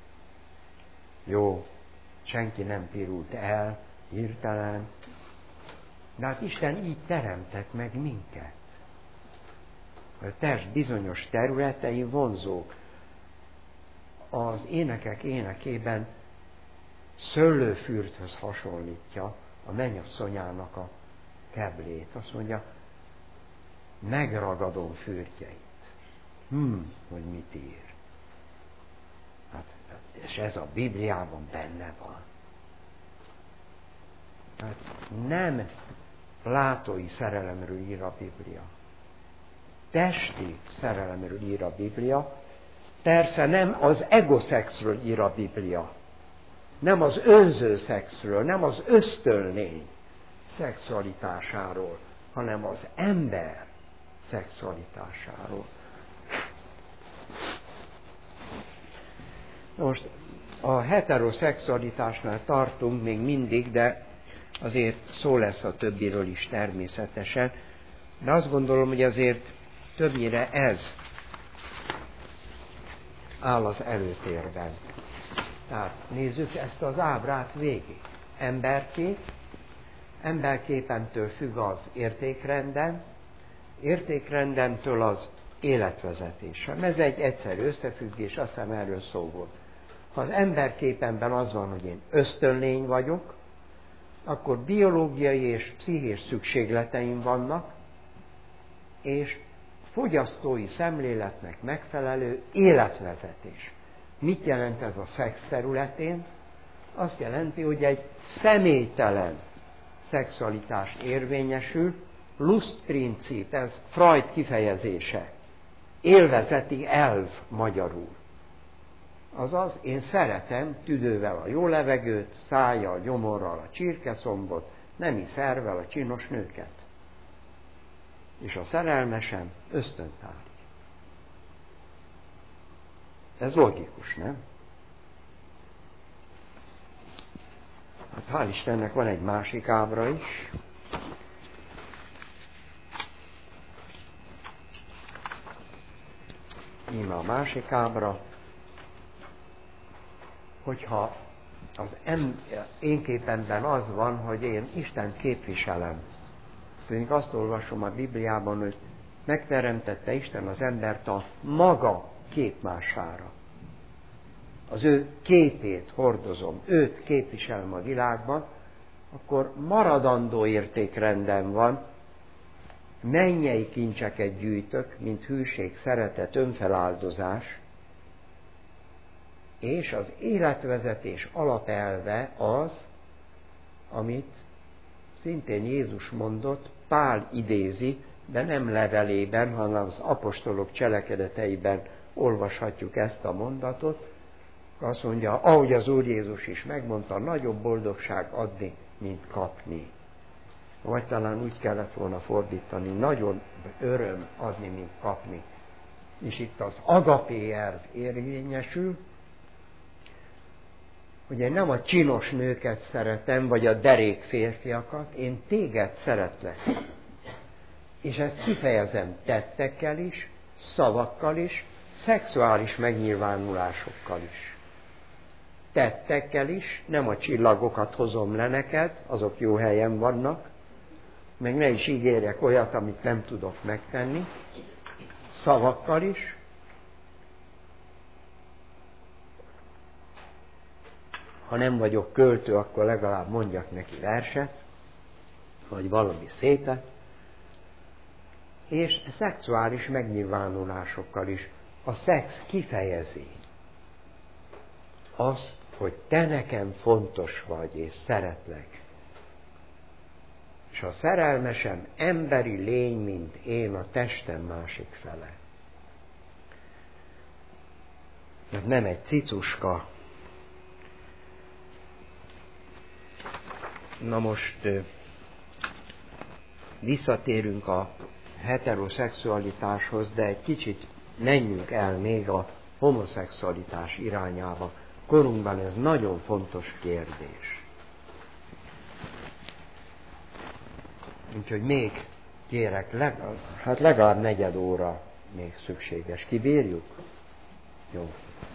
Jó, senki nem pirult el, hirtelen, de hát Isten így teremtett meg minket. A test bizonyos területei vonzók. Az énekek énekében szőlőfürthöz hasonlítja a mennyasszonyának a keblét. Azt mondja, megragadom fürtjeit. Hmm, hogy mit ír. Hát, és ez a Bibliában benne van. Hát nem látói szerelemről ír a Biblia. Testi szerelemről ír a Biblia. Persze nem az egoszexről ír a Biblia. Nem az önző szexről, nem az ösztönlény szexualitásáról, hanem az ember szexualitásáról. Most a heteroszexualitásnál tartunk még mindig, de azért szó lesz a többiről is természetesen. De azt gondolom, hogy azért többnyire ez áll az előtérben. Tehát nézzük ezt az ábrát végig. Emberkép, emberképemtől függ az értékrendem, értékrendemtől az életvezetésem. Ez egy egyszerű összefüggés, azt hiszem erről szó volt. Ha az emberképemben az van, hogy én ösztönlény vagyok, akkor biológiai és pszichés szükségleteim vannak, és fogyasztói szemléletnek megfelelő életvezetés. Mit jelent ez a szex területén? Azt jelenti, hogy egy személytelen szexualitás érvényesül, lustprincip, ez Freud kifejezése, élvezeti elv magyarul. Azaz, én szeretem tüdővel a jó levegőt, szájjal, gyomorral a csirkeszombot, nemi szervvel a csinos nőket. És a szerelmesem ösztönt állít. Ez logikus, nem? Hát hál' Istennek van egy másik ábra is. Íme a másik ábra, hogyha az em, én képemben az van, hogy én Istent képviselem. Tűnik azt olvasom a Bibliában, hogy megteremtette Isten az embert a maga képmására. az ő képét hordozom, őt képviselem a világban, akkor maradandó értékrenden van, mennyei kincseket gyűjtök, mint hűség, szeretet, önfeláldozás, és az életvezetés alapelve az, amit szintén Jézus mondott, Pál idézi, de nem levelében, hanem az apostolok cselekedeteiben olvashatjuk ezt a mondatot. Azt mondja, ahogy az Úr Jézus is megmondta, nagyobb boldogság adni, mint kapni. Vagy talán úgy kellett volna fordítani, nagyon öröm adni, mint kapni. És itt az agapé elv érvényesül, hogy én nem a csinos nőket szeretem, vagy a derék férfiakat, én téged szeretlek. És ezt kifejezem tettekkel is, szavakkal is, szexuális megnyilvánulásokkal is. Tettekkel is, nem a csillagokat hozom le neked, azok jó helyen vannak, meg ne is ígérjek olyat, amit nem tudok megtenni, szavakkal is, ha nem vagyok költő, akkor legalább mondjak neki verset, vagy valami szépet, és szexuális megnyilvánulásokkal is. A szex kifejezi azt, hogy te nekem fontos vagy, és szeretlek. És a szerelmesem emberi lény, mint én a testem másik fele. Ez nem egy cicuska. Na most visszatérünk a heteroszexualitáshoz, de egy kicsit menjünk el még a homoszexualitás irányába. Korunkban ez nagyon fontos kérdés. Úgyhogy még kérek, legalább, hát legalább negyed óra még szükséges. Kibírjuk? Jó.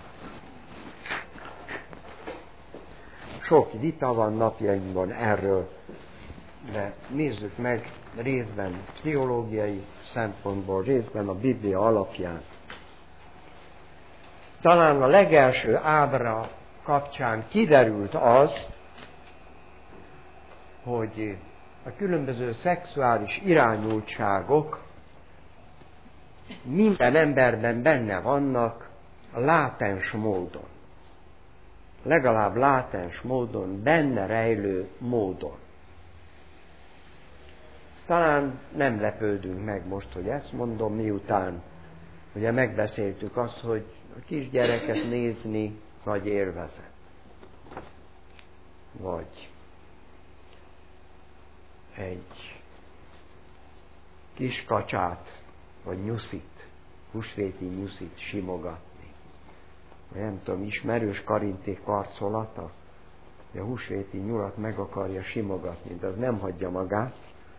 Sok vita van napjainkban erről, de nézzük meg részben pszichológiai szempontból, részben a Biblia alapján. Talán a legelső ábra kapcsán kiderült az, hogy a különböző szexuális irányultságok minden emberben benne vannak látens módon. Legalább látens módon, benne rejlő módon. Talán nem lepődünk meg most, hogy ezt mondom, miután ugye megbeszéltük azt, hogy a kisgyereket nézni nagy élvezet. Vagy egy kis kacsát, vagy nyuszit, húsvéti nyuszit simogatni. Nem tudom, ismerős Karinték karcolata, hogy a húsvéti nyulat meg akarja simogatni, de az nem hagyja magát,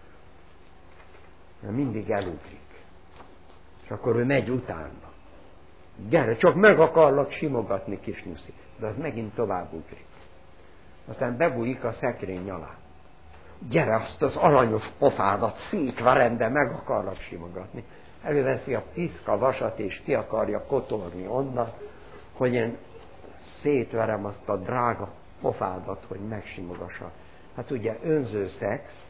mert mindig elugrik. És akkor ő megy utána. Gyere, csak meg akarlak simogatni, kis nyuszi. De az megint tovább ugrik. Aztán bebújik a szekrény alá. Gyere, azt az aranyos pofádat szétverem, de meg akarlak simogatni. Előveszi a piszka vasat, és ki akarja kotorni onnan, hogy én szétverem azt a drága pofádat, hogy megsimogassa. Hát ugye önző szex,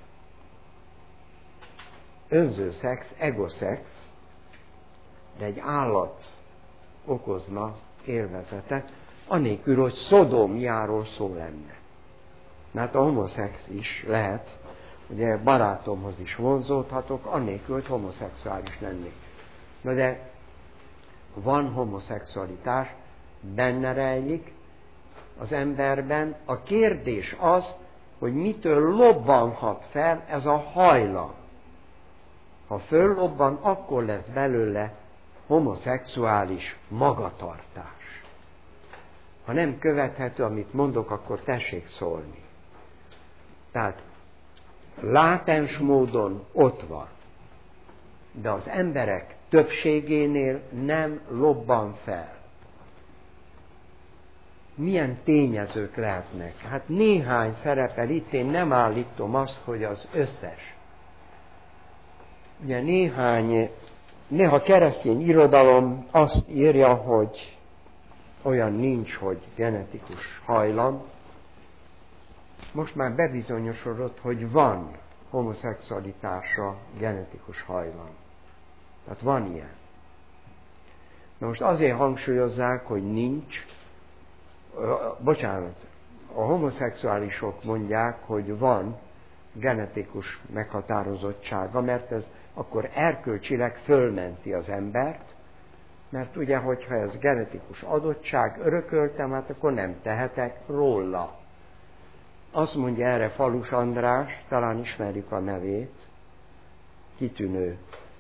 önző szex, egoszex, de egy állat okozna élvezetet, anélkül, hogy szodomjáról szó lenne. Mert a homoszex is lehet, ugye barátomhoz is vonzódhatok, anélkül, hogy homoszexuális lennék. Na de van homoszexualitás, benne rejlik az emberben. A kérdés az, hogy mitől lobbanhat fel ez a hajlam. Ha föllobban, akkor lesz belőle homoszexuális magatartás. Ha nem követhető, amit mondok, akkor tessék szólni. Tehát látens módon ott van, de az emberek többségénél nem lobban fel. Milyen tényezők lehetnek? Hát néhány szerepel itt, én nem állítom azt, hogy az összes. Ugye néhány, néha keresztény irodalom azt írja, hogy olyan nincs, hogy genetikus hajlam. Most már bebizonyosodott, hogy van homoszexualitásra genetikus hajlam. Tehát van ilyen. Na most azért hangsúlyozzák, hogy nincs, bocsánat, a homoszexuálisok mondják, hogy van genetikus meghatározottsága, mert ez akkor erkölcsileg fölmenti az embert, mert ugye, hogyha ez genetikus adottság, örököltem, hát akkor nem tehetek róla. Azt mondja erre Falus András, talán ismerjük a nevét, kitűnő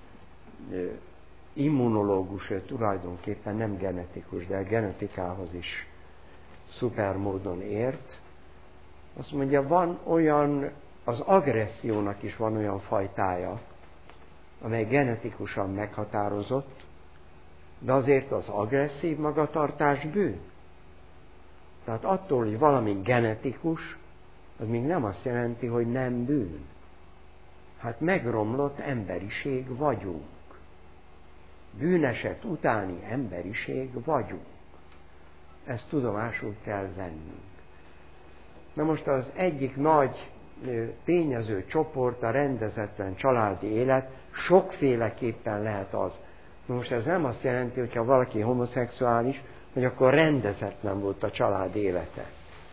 immunológus, ő tulajdonképpen nem genetikus, de a genetikához is szuper módon ért. Azt mondja, van olyan, az agressziónak is van olyan fajtája, amely genetikusan meghatározott, de azért az agresszív magatartás bűn. Tehát attól, hogy valami genetikus, az még nem azt jelenti, hogy nem bűn. Hát megromlott emberiség vagyunk. Bűneset utáni emberiség vagyunk. Ezt tudomásul kell vennünk. Na most az egyik nagy tényező csoport, a rendezetlen családi élet, sokféleképpen lehet az. Na most ez nem azt jelenti, hogyha valaki homoszexuális, hogy akkor rendezetlen volt a család élete.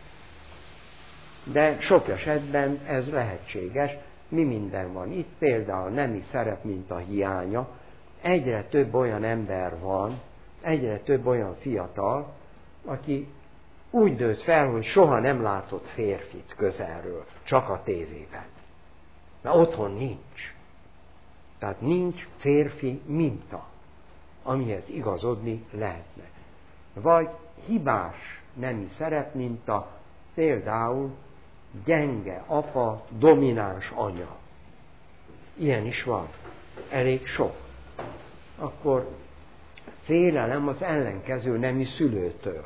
De sok esetben ez lehetséges. Mi minden van itt? Például nemi szerep, mint a hiánya. Egyre több olyan ember van, egyre több olyan fiatal, aki úgy dőlt fel, hogy soha nem látott férfit közelről, csak a tévében. Mert otthon nincs. Tehát nincs férfi minta, amihez igazodni lehetne. Vagy hibás nemi szerepminta, például gyenge apa, domináns anya. Ilyen is van. Elég sok. Akkor félelem az ellenkező nemi szülőtől.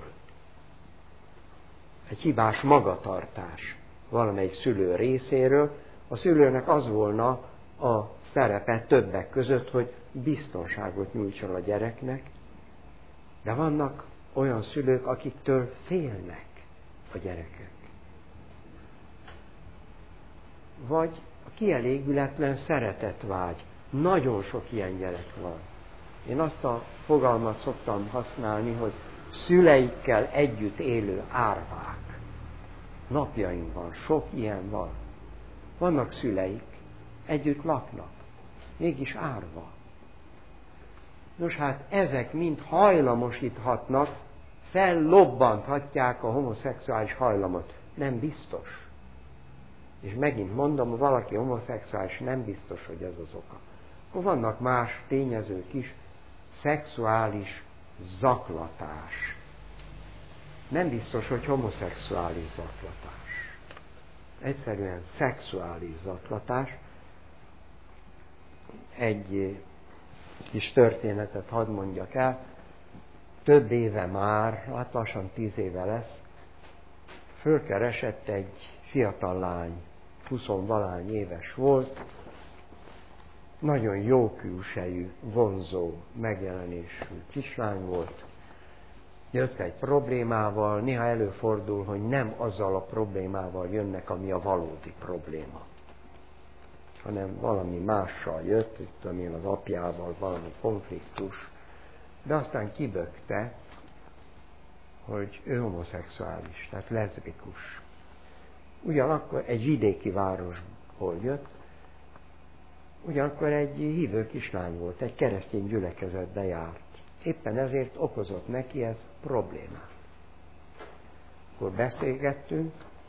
Egy hibás magatartás valamelyik szülő részéről. A szülőnek az volna a szerepe többek között, hogy biztonságot nyújtson a gyereknek, de vannak olyan szülők, akiktől félnek a gyerekek. Vagy a kielégületlen szeretetvágy. Nagyon sok ilyen gyerek van. Én azt a fogalmat szoktam használni, hogy szüleikkel együtt élő árvák. Napjainkban sok ilyen van. Vannak szüleik, együtt laknak, mégis árva. Nos hát ezek mind hajlamosíthatnak, fellobbanthatják a homoszexuális hajlamot. Nem biztos. És megint mondom, ha valaki homoszexuális, nem biztos, hogy ez az oka. Akkor vannak más tényezők is, szexuális zaklatás. Nem biztos, hogy homoszexuális zaklatás. Egyszerűen szexuális zaklatás. Egy kis történetet hadd mondjak el. Több éve már, hát lassan tíz éve lesz, fölkeresett egy fiatal lány, huszonvalány éves volt, nagyon jó külsejű, vonzó, megjelenésű kislány volt. Jött egy problémával, néha előfordul, hogy nem azzal a problémával jönnek, ami a valódi probléma, hanem valami mással jött, itt amilyen az apjával valami konfliktus, de aztán kibökte, hogy ő homoszexuális, tehát leszbikus. Ugyanakkor egy vidéki városból jött, ugyanakkor egy hívő kislány volt, egy keresztény gyülekezetbe járt. Éppen ezért okozott neki ez problémát. Akkor beszélgettünk,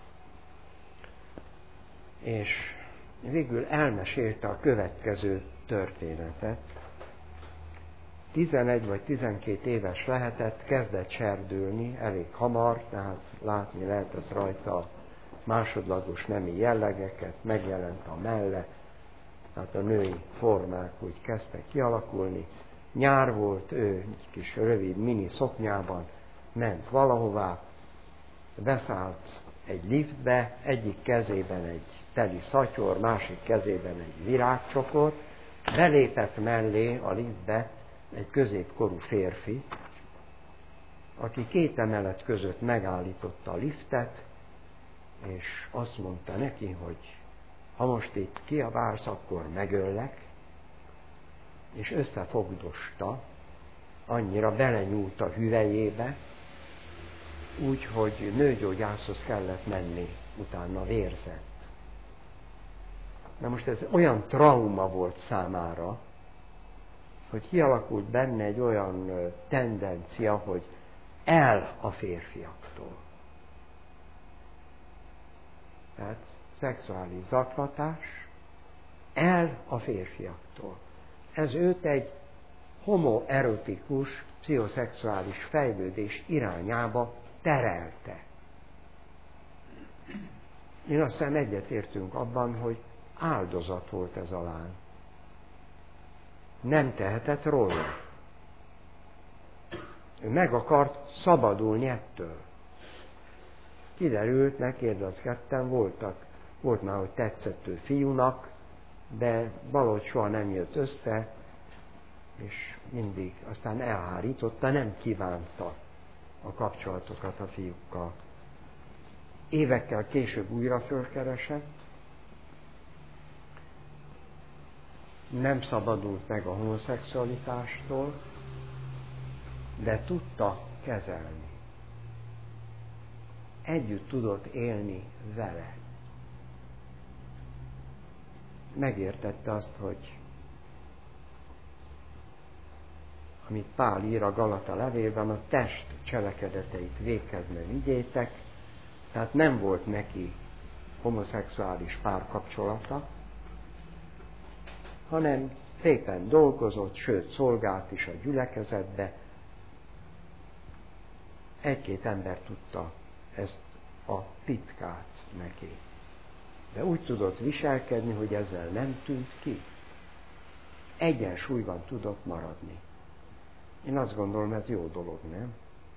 és végül elmesélte a következő történetet. tizenegy vagy tizenkét éves lehetett, kezdett serdülni, elég hamar, tehát látni lehetett rajta a másodlagos nemi jellegeket, megjelent a melle, tehát a női formák úgy kezdtek kialakulni. Nyár volt, ő egy kis rövid mini szoknyában ment valahová, beszállt egy liftbe, egyik kezében egy teli szatyor, másik kezében egy virágcsokor, belépett mellé a liftbe egy középkorú férfi, aki két emelet között megállította a liftet, és azt mondta neki, hogy ha most itt kiabálsz, akkor megöllek, és összefogdosta, annyira belenyúlt a hüvelyébe, úgyhogy nőgyógyászhoz kellett menni, utána vérzett. Na most ez olyan trauma volt számára, hogy kialakult benne egy olyan tendencia, hogy el a férfiaktól. Tehát szexuális zaklatás, el a férfiaktól. Ez őt egy homoerotikus, pszichoszexuális fejlődés irányába terelte. Én azt hiszem egyetértünk abban, hogy áldozat volt ez a lány. Nem tehetett róla. Ő meg akart szabadulni ettől. Kiderült, ne kérdezkedtem, voltak, volt már, hogy tetszett ő fiúnak, de valahogy soha nem jött össze, és mindig aztán elhárította, nem kívánta a kapcsolatokat a fiúkkal. Évekkel később újra fölkeresett, nem szabadult meg a homoszexualitástól, de tudta kezelni. Együtt tudott élni vele. Megértette azt, hogy amit Pál ír a Galata levélben, a test cselekedeteit végezne vigyétek, tehát nem volt neki homoszexuális párkapcsolata, hanem szépen dolgozott, sőt szolgált is a gyülekezetbe. Egy-két ember tudta ezt a titkát neki. De úgy tudott viselkedni, hogy ezzel nem tűnt ki. Egyensúlyban tudott maradni. Én azt gondolom, ez jó dolog, nem?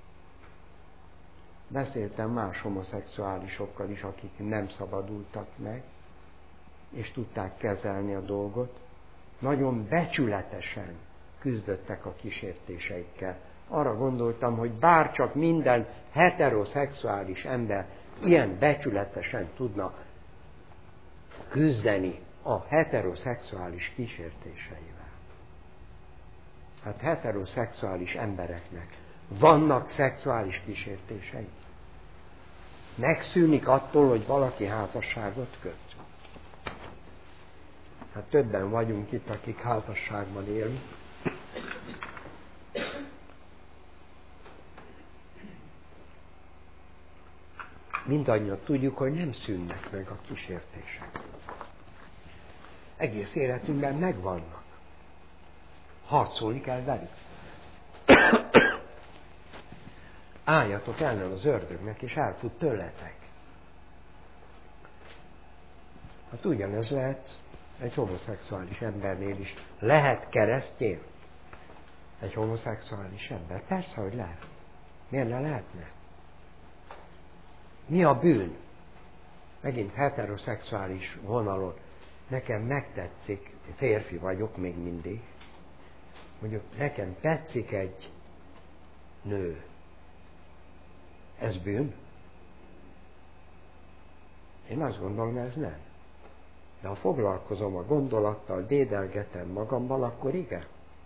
Beszéltem más homoszexuálisokkal is, akik nem szabadultak meg, és tudták kezelni a dolgot. Nagyon becsületesen küzdöttek a kísértéseikkel. Arra gondoltam, hogy bárcsak minden heteroszexuális ember ilyen becsületesen tudna küzdeni a heteroszexuális kísértéseivel. Hát heteroszexuális embereknek vannak szexuális kísértései. Megszűnik attól, hogy valaki házasságot köt. Hát többen vagyunk itt, akik házasságban élünk. Mindannyian tudjuk, hogy nem szűnnek meg a kísértések. Egész életünkben megvannak. Harcolni kell velük. Álljatok ellen az ördögnek, és elfut tőletek. Hát ugyanez lehet egy homoszexuális embernél is. Lehet keresztény egy homoszexuális ember? Persze, hogy lehet. Miért ne lehetne? Mi a bűn? Megint heteroszexuális vonalon. Nekem megtetszik, férfi vagyok még mindig, mondjuk nekem tetszik egy nő. Ez bűn? Én azt gondolom, ez nem. De ha foglalkozom a gondolattal, dédelgetem magammal, akkor igen.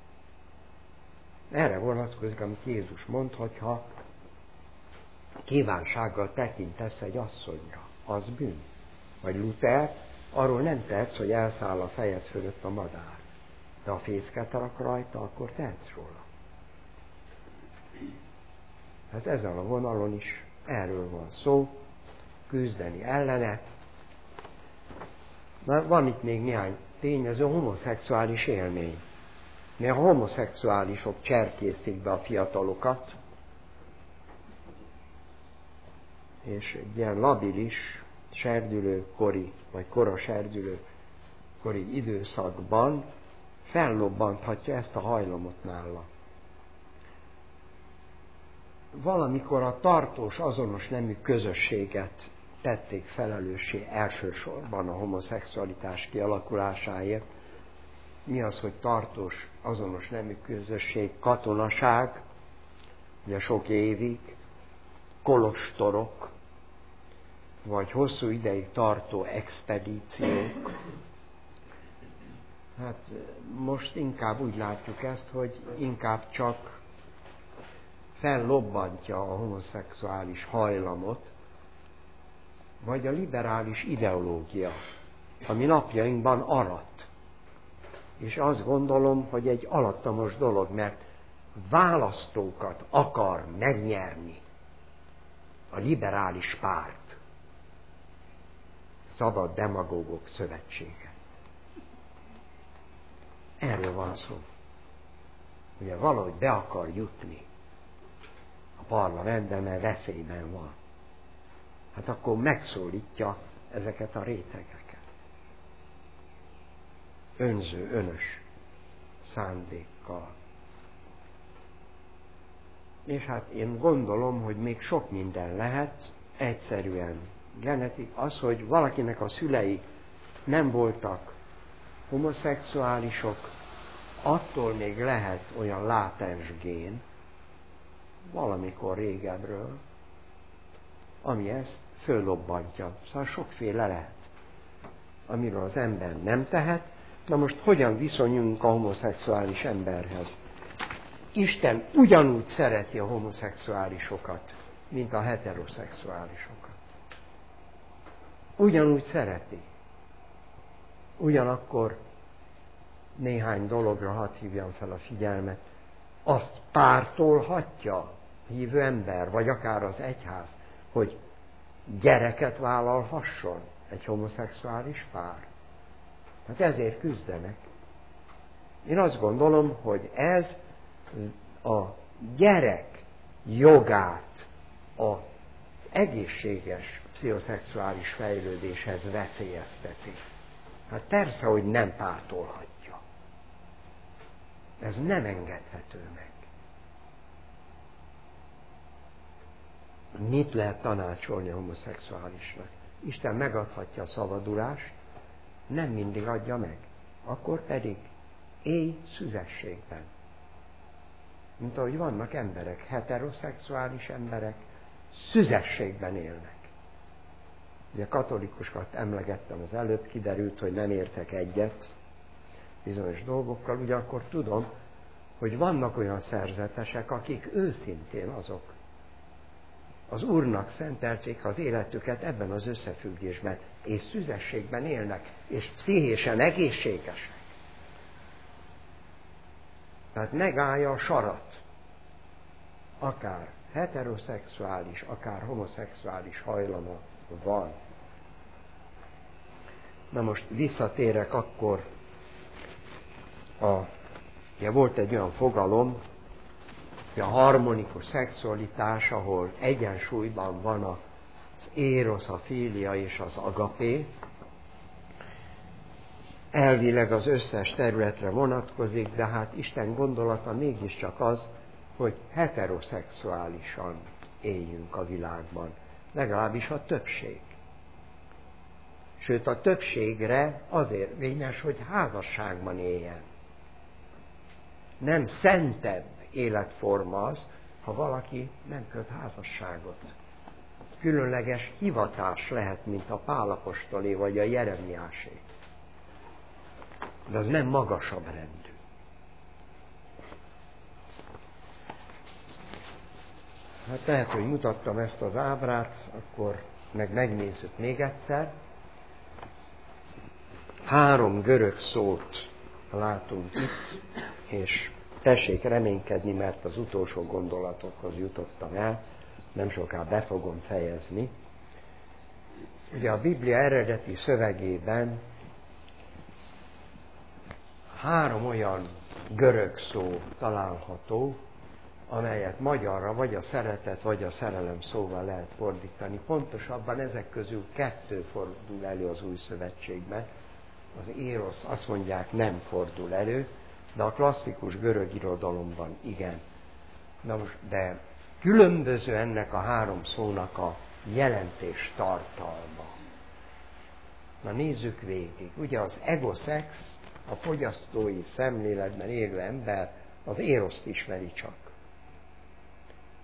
Erre vonatkozik, amit Jézus mond, hogyha kívánsággal tekintesz egy asszonyra, az bűn. Vagy Luther, arról nem tehetsz, hogy elszáll a fejed fölött a madár. De ha fészket rak rajta, akkor tehetsz róla. Hát ezen a vonalon is erről van szó, küzdeni ellene. Na, van itt még néhány tényező, homoszexuális élmény. Mert a homoszexuálisok cserkészik be a fiatalokat, és egy ilyen labilis, serdülőkori, vagy kora serdülőkori időszakban fellobbanthatja ezt a hajlamot nála. Valamikor a tartós, azonos nemű közösséget tették felelőssé elsősorban a homoszexualitás kialakulásáért. Mi az, hogy tartós, azonos nemű közösség? Katonaság, ugye sok évig, kolostorok, vagy hosszú ideig tartó expedíciók. Hát most inkább úgy látjuk ezt, hogy inkább csak fellobbantja a homoszexuális hajlamot, vagy a liberális ideológia, ami napjainkban arat. És azt gondolom, hogy egy alattomos dolog, mert választókat akar megnyerni a liberális párt, Szabad Demagógok Szövetsége. Erről van szó. Ugye valahogy be akar jutni a parlamentben, mert veszélyben van. Hát akkor megszólítja ezeket a rétegeket. Önző, önös szándékkal. És hát én gondolom, hogy még sok minden lehet, egyszerűen genetik, az, hogy valakinek a szülei nem voltak homoszexuálisok, attól még lehet olyan látens gén, valamikor régebről, ami ezt föllobbantja. Szóval sokféle lehet, amiről az ember nem tehet. Na most hogyan viszonyulunk a homoszexuális emberhez? Isten ugyanúgy szereti a homoszexuálisokat, mint a heteroszexuálisokat. Ugyanúgy szereti. Ugyanakkor néhány dologra hadd hívjam fel a figyelmet. Azt pártolhatja a hívő ember, vagy akár az egyház, hogy gyereket vállalhasson egy homoszexuális pár. Hát ezért küzdenek. Én azt gondolom, hogy ez a gyerek jogát az egészséges pszichoszexuális fejlődéshez veszélyezteti. Hát persze, hogy nem pártolhatja. Ez nem engedhető meg. Mit lehet tanácsolni a homoszexuálisnak? Isten megadhatja a szabadulást, nem mindig adja meg. Akkor pedig élj szüzességben. Mint ahogy vannak emberek, heteroszexuális emberek, szüzességben élnek. Ugye katolikusokat emlegettem az előbb, kiderült, hogy nem értek egyet bizonyos dolgokkal, ugyanakkor tudom, hogy vannak olyan szerzetesek, akik őszintén azok, az Úrnak szentelték az életüket ebben az összefüggésben, és szüzességben élnek, és pszichésen egészségesek. Tehát megállja a sarat, akár heteroszexuális, akár homoszexuális hajlama van. Na most visszatérek akkor, a, ugye volt egy olyan fogalom, hogy a harmonikus szexualitás, ahol egyensúlyban van az érosz, a filia és az agapé, elvileg az összes területre vonatkozik, de hát Isten gondolata mégiscsak az, hogy heteroszexuálisan éljünk a világban. Legalábbis a többség. Sőt, a többségre az érvényes, hogy házasságban éljen. Nem szentebb életforma az, ha valaki nem köt házasságot. Különleges hivatás lehet, mint a Pál apostolé vagy a Jeremiásé. De az nem magasabb rendű. Hát lehet, hogy mutattam ezt az ábrát, akkor meg megnézzük még egyszer. Három görög szót látunk itt, és tessék reménykedni, mert az utolsó gondolatokhoz jutottam el, nem soká be fogom fejezni. Ugye a Biblia eredeti szövegében három olyan görög szó található, amelyet magyarra vagy a szeretet, vagy a szerelem szóval lehet fordítani. Pontosabban ezek közül kettő fordul elő az Új Szövetségben. Az érosz azt mondják nem fordul elő, de a klasszikus görög irodalomban igen. Na most, de különböző ennek a három szónak a jelentés tartalma. Na nézzük végig. Ugye az egoszex, a fogyasztói szemléletben élő ember az éroszt ismeri csak.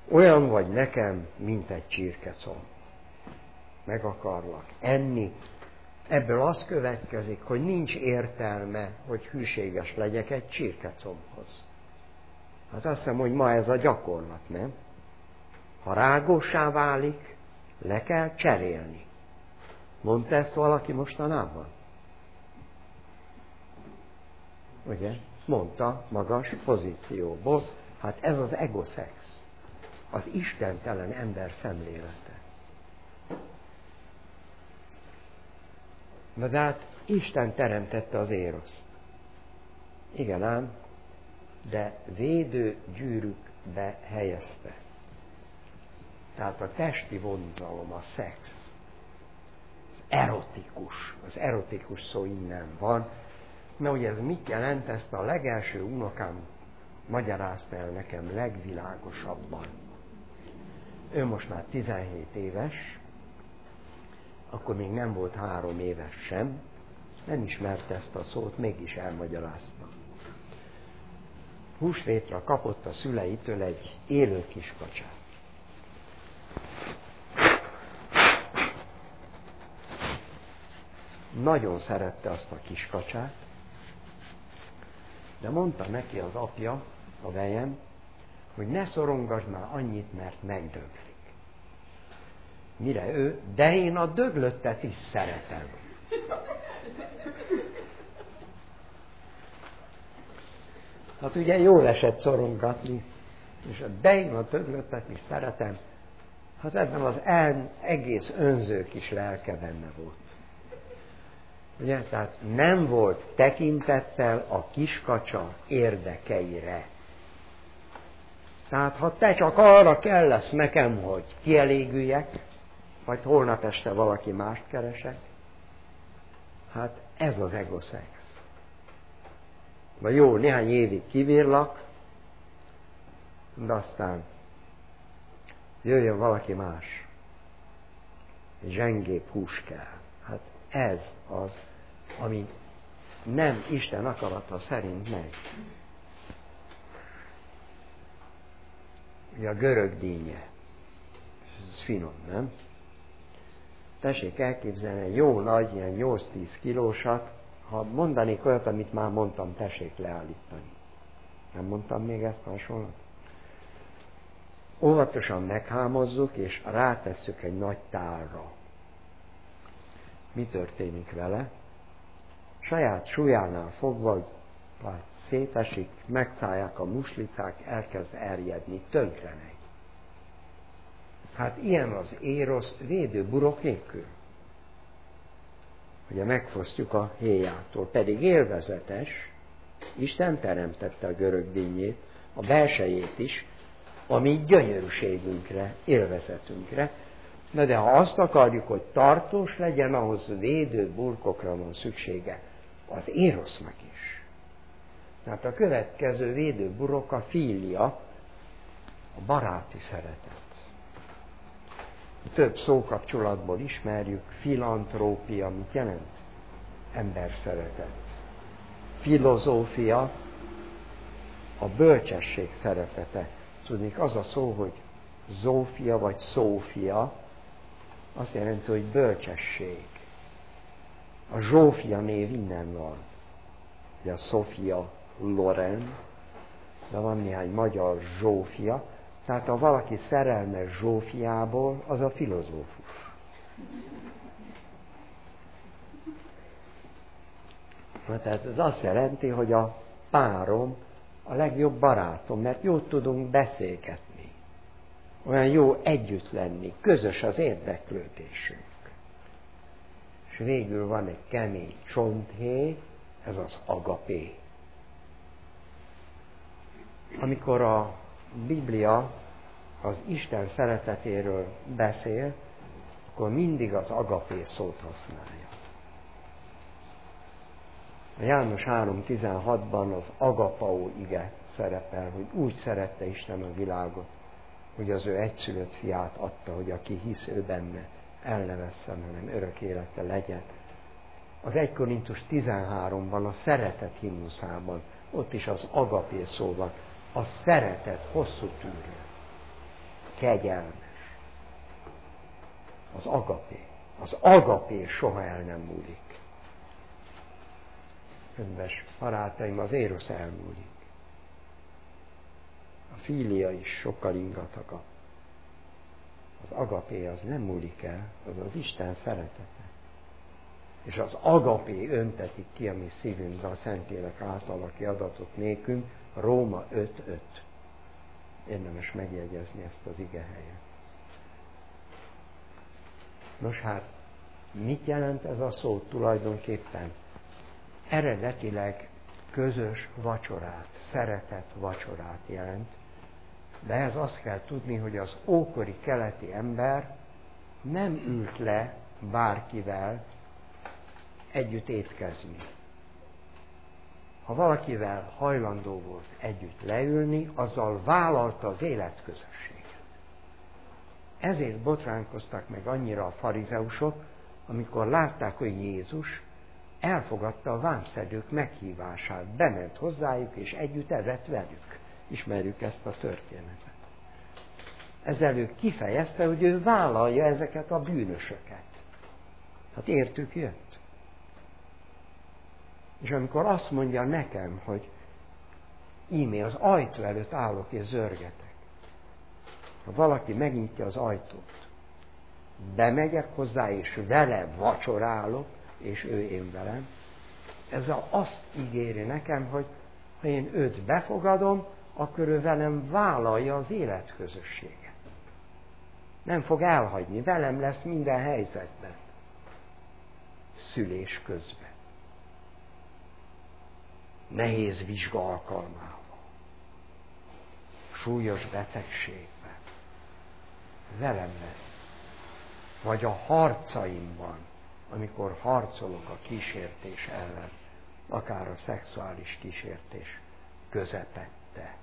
olyan vagy nekem, mint egy csirkecomb. Meg akarlak enni. Ebből az következik, hogy nincs értelme, hogy hűséges legyek egy csirkecombhoz. Hát azt hiszem, hogy ma ez a gyakorlat, nem? Ha rágossá válik, le kell cserélni. Mondta ezt valaki mostanában? Ugye? Mondta magas pozícióból. Hát ez az egoszex. Az istentelen ember szemlélete. Na de hát Isten teremtette az éroszt. Igen ám, de védő gyűrűkbe helyezte. Tehát a testi vonzalom, a szex, az erotikus, az erotikus szó innen van, mert ugye ez mit jelent, ezt a legelső unokám magyarázta el nekem legvilágosabban. Ő most már tizenhét éves, akkor még nem volt három éves sem, nem ismerte ezt a szót, mégis elmagyarázta. Húsvétra kapott a szüleitől egy élő kiskacsát. Nagyon szerette azt a kiskacsát, de mondta neki az apja, a vejem, hogy ne szorongasd már annyit, mert megdöglik. Mire ő, de én a döglöttet is szeretem. Hát ugye jól esett szorongatni, és a de én a döglöttet is szeretem, hát ebben az el, egész önző kis lelke benne volt. Ugye, tehát nem volt tekintettel a kiskacsa érdekeire. Tehát ha te csak arra kell lesz nekem, hogy kielégüljek, vagy holnap este valaki mást keresek, hát ez az egoszex. Vagy jó, néhány évig kivírlak, de aztán jöjjön valaki más. Zsengébb hús kell. Hát ez az, ami nem Isten akarata szerint megy. Ugye a görög dínje. Ez finom, nem? Tessék elképzelni egy jó nagy, ilyen nyolc-tíz kilósat, ha mondanék olyat, amit már mondtam, tessék leállítani. Nem mondtam még ezt hasonlót? Óvatosan meghámozzuk, és rátesszük egy nagy tálra. Mi történik vele? Saját súlyánál fogva, vagy szétesik, megszállják a muslicák, elkezd erjedni, tönkre megy. Hát ilyen az érosz védőburok nélkül. Ugye megfosztjuk a héjától, pedig élvezetes, Isten teremtette a görög dinnyét, a belsejét is, ami gyönyörűségünkre, élvezetünkre. Na de ha azt akarjuk, hogy tartós legyen, ahhoz védő burkokra van szüksége az érosznak is. Tehát a következő védő burok a fília, a baráti szeretet. Több szókapcsolatból ismerjük, filantrópia, mit jelent? Emberszeretet. Filozófia, a bölcsesség szeretete. Tudnék, az a szó, hogy zófia vagy szófia, azt jelenti, hogy bölcsesség. A Zsófia név innen van. Ugye a Sofia Loren, de van néhány magyar Zsófia. Tehát ha valaki szerelmes Zsófiából, az a filozófus. Na, tehát ez azt jelenti, hogy a párom a legjobb barátom, mert jót tudunk beszélgetni. Olyan jó együtt lenni, közös az érdeklődésünk. És végül van egy kemény csonthéj, ez az agapé. Amikor a Biblia az Isten szeretetéről beszél, akkor mindig az agapé szót használja. A János három tizenhatban az agapao ige szerepel, hogy úgy szerette Isten a világot, hogy az ő egyszülött fiát adta, hogy aki hisz ő benne, el ne vesszen, hanem örök élete legyen. Az egy Korintus tizenháromban, a szeretet himnuszában, ott is az agapé szó van, a szeretet hosszú tűrő. kegyelmes. Az agapé. Az agapé soha el nem múlik. Kedves barátaim, az érosz elmúlik. A fília is sokkal ingatagabb. Az agapé az nem múlik el, az az Isten szeretete. És az agapé öntetik ki a mi szívünkbe a Szentlélek által, aki adatot nékünk, Róma öt öt. Érdemes megjegyezni ezt az igehelyet. Nos hát, mit jelent ez a szó tulajdonképpen? Eredetileg közös vacsorát, szeretett vacsorát jelent, de ez azt kell tudni, hogy az ókori keleti ember nem ült le bárkivel együtt étkezni. Ha valakivel hajlandó volt együtt leülni, azzal vállalta az életközösséget. Ezért botránkoztak meg annyira a farizeusok, amikor látták, hogy Jézus elfogadta a vámszedők meghívását, bement hozzájuk, és együtt evett velük. Ismerjük ezt a történetet. Ezzel ő kifejezte, hogy ő vállalja ezeket a bűnösöket. Hát értük jött. És amikor azt mondja nekem, hogy íme az ajtó előtt állok és zörgetek, ha valaki megnyitja az ajtót, bemegyek hozzá és vele vacsorálok, és ő én velem, ezzel azt ígéri nekem, hogy ha én őt befogadom, akkor ő velem vállalja az életközösséget. Nem fog elhagyni, velem lesz minden helyzetben. Szülés közben. Nehéz vizsga alkalmával. Súlyos betegségben. Velem lesz. Vagy a harcaimban, amikor harcolok a kísértés ellen, akár a szexuális kísértés közepette.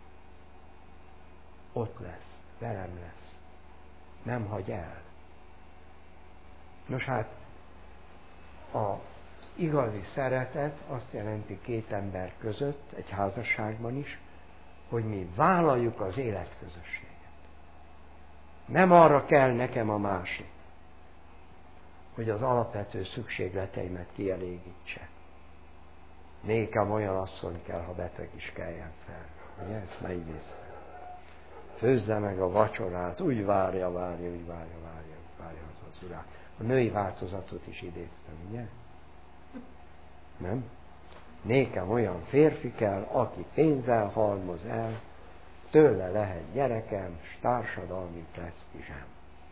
Ott lesz, velem lesz. Nem hagy el. Nos hát, az igazi szeretet azt jelenti két ember között, egy házasságban is, hogy mi vállaljuk az életközösséget. Nem arra kell nekem a másik, hogy az alapvető szükségleteimet kielégítse. Nékem olyan asszony kell, ha beteg is keljen fel. Ugye? Ezt ne idézve. Főzze meg a vacsorát, úgy várja, várja, úgy várja, várja, várja az az urát. A női változatot is idéztem, ugye? Nem? Nékem olyan férfi kell, aki pénzzel halmoz el, tőle lehet gyerekem, s társadalmi presztízsem.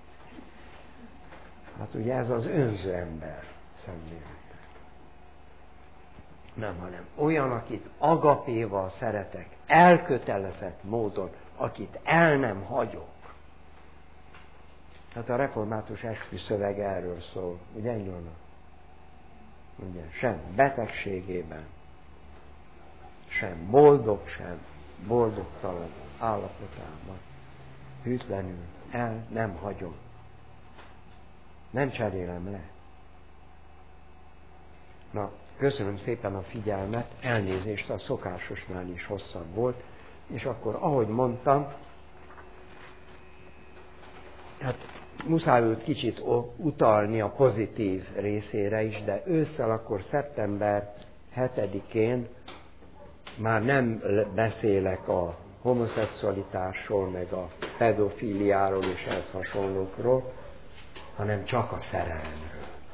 Hát ugye ez az önző ember szemlélete. Nem, hanem olyan, akit agapéval szeretek, elkötelezett módon, akit el nem hagyok. Hát a református esküszöveg erről szól, ugye Ilona? Ugye, sem betegségében, sem boldog, sem boldogtalan állapotában. Hűtlenül el nem hagyom. Nem cserélem le. Na, köszönöm szépen a figyelmet, elnézést, a szokásosnál is hosszabb volt, és akkor, ahogy mondtam, hát muszáj őt kicsit utalni a pozitív részére is, de ősszel akkor szeptember hetedikén már nem beszélek a homoszexualitásról, meg a pedofíliáról és ehhez hasonlókról, hanem csak a szerelemről.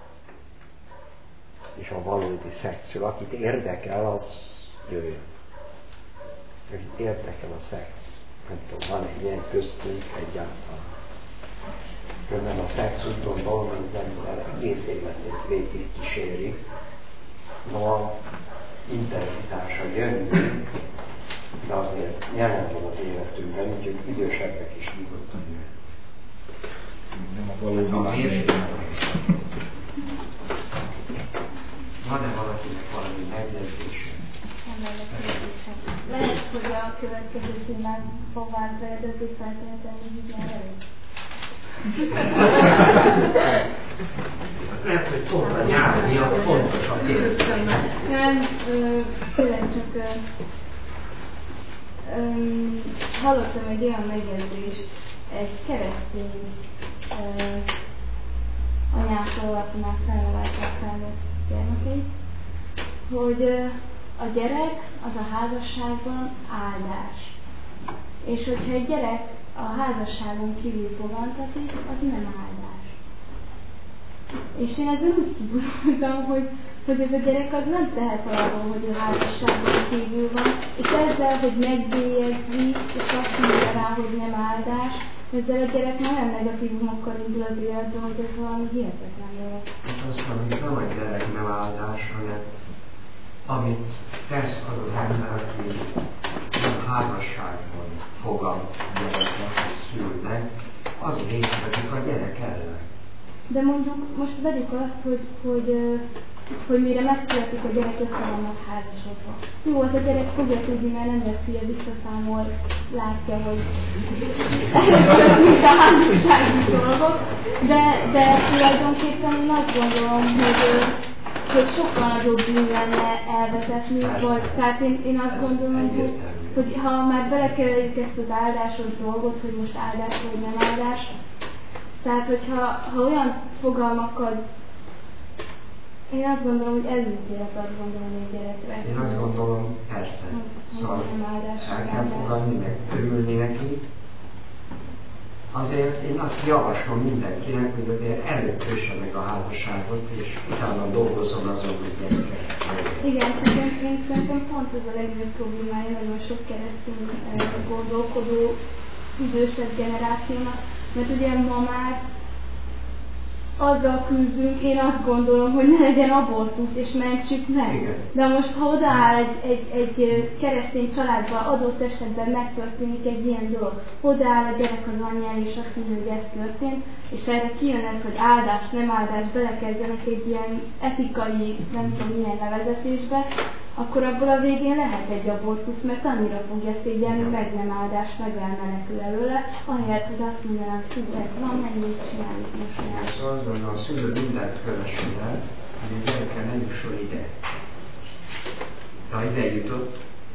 És a valódi szexről. Akit érdekel, az jöjjön. Akit érdekel a szex. Nem tudom, van egy ilyen köztünk egyáltalán. Különben a szex úton valami az ember egész életét végig kíséri. A intenzitása jön, de azért jelen van az életünkben, úgyhogy idősebbek is nyugodtan jön. Nem a valódi Van-e valakinek valami megjegyzése? Lehet, hogy a következő témán fogván vezető feltétlenül így már előtt. Lehet, hogy pont a nyár miatt fontos a kérdés. Nem, tényleg csak ö, ö, hallottam egy olyan megjegyzést egy keresztény uh, anyától, akinek felneveltek felnőtt gyermekeit, hogy uh, a gyerek az a házasságban áldás. És hogyha egy gyerek a házasságon kívül fogantatik, az nem áldás. És én ezzel úgy kibújtam, hogy, hogy ez a gyerek az nem tehet arról, hogy a házasságon kívül van, és ezzel, hogy megbélyegzi, és azt mondja rá, hogy nem áldás, ezzel a gyerek nagyon negatívumokkal indul az életben, hogy ez valami hihetetlen dolog. Hát azt mondom, hogy nem a gyerek nem áldás, hanem amit tesz az az ember, aki nem házasságban fogad gyereket, hogy szülnek, az végszik a gyerek ellen. De mondjuk most vegyük azt, hogy, hogy, hogy mire megszületik a gyerek, össze vannak házasodva. Jó, az a gyerek fogja tudni, mert nem lesz hülye, visszaszámol, látja, hogy mint a házassági dolgok, de, de tulajdonképpen én azt gondolom, hogy, hogy sokkal nagyobb bűn lenne elvetetni, vagy, tehát én, én azt gondolom, hogy, hogy ha már belekeveljük ezt az áldásos dolgot, hogy most áldás vagy nem áldás, tehát, hogyha ha olyan fogalmakkal, én azt gondolom, hogy előítélet azt gondolom, hogy gyerekre. Én azt gondolom, persze. Szóval el kell fogadni, meg örülni neki. Azért én azt javaslom mindenkinek, hogy azért előbb kösse meg a házasságot, és utána dolgozzon azon, hogy gyerekek. Igen, csak én, én szerintem pont ez a legnagyobb problémája nagyon sok keresztény gondolkodó idősebb generációnak. Mert ugye ma már azzal küzdünk, én azt gondolom, hogy ne legyen abortusz, és mentsük meg. Igen. De most, ha odaáll egy, egy, egy keresztény családba, adott esetben megtörténik egy ilyen dolog, odaáll a gyerek az anyjára, és azt mondja, hogy ez történt, és erre kijön ez, hogy áldás, nem áldás, belekezdenek egy ilyen etikai, nem tudom milyen nevezetésbe, akkor abból a végén lehet egy abortusz, mert annyira fogja szégyelni, meg nem áldás, meg elmenekül előle, ahelyett, hogy azt mondanám, hogy ez van, mennyit csináljuk most már. Szóval a szülő mindent kövessen el, hogy a gyereke ne jusson ide. De ha ide jutott,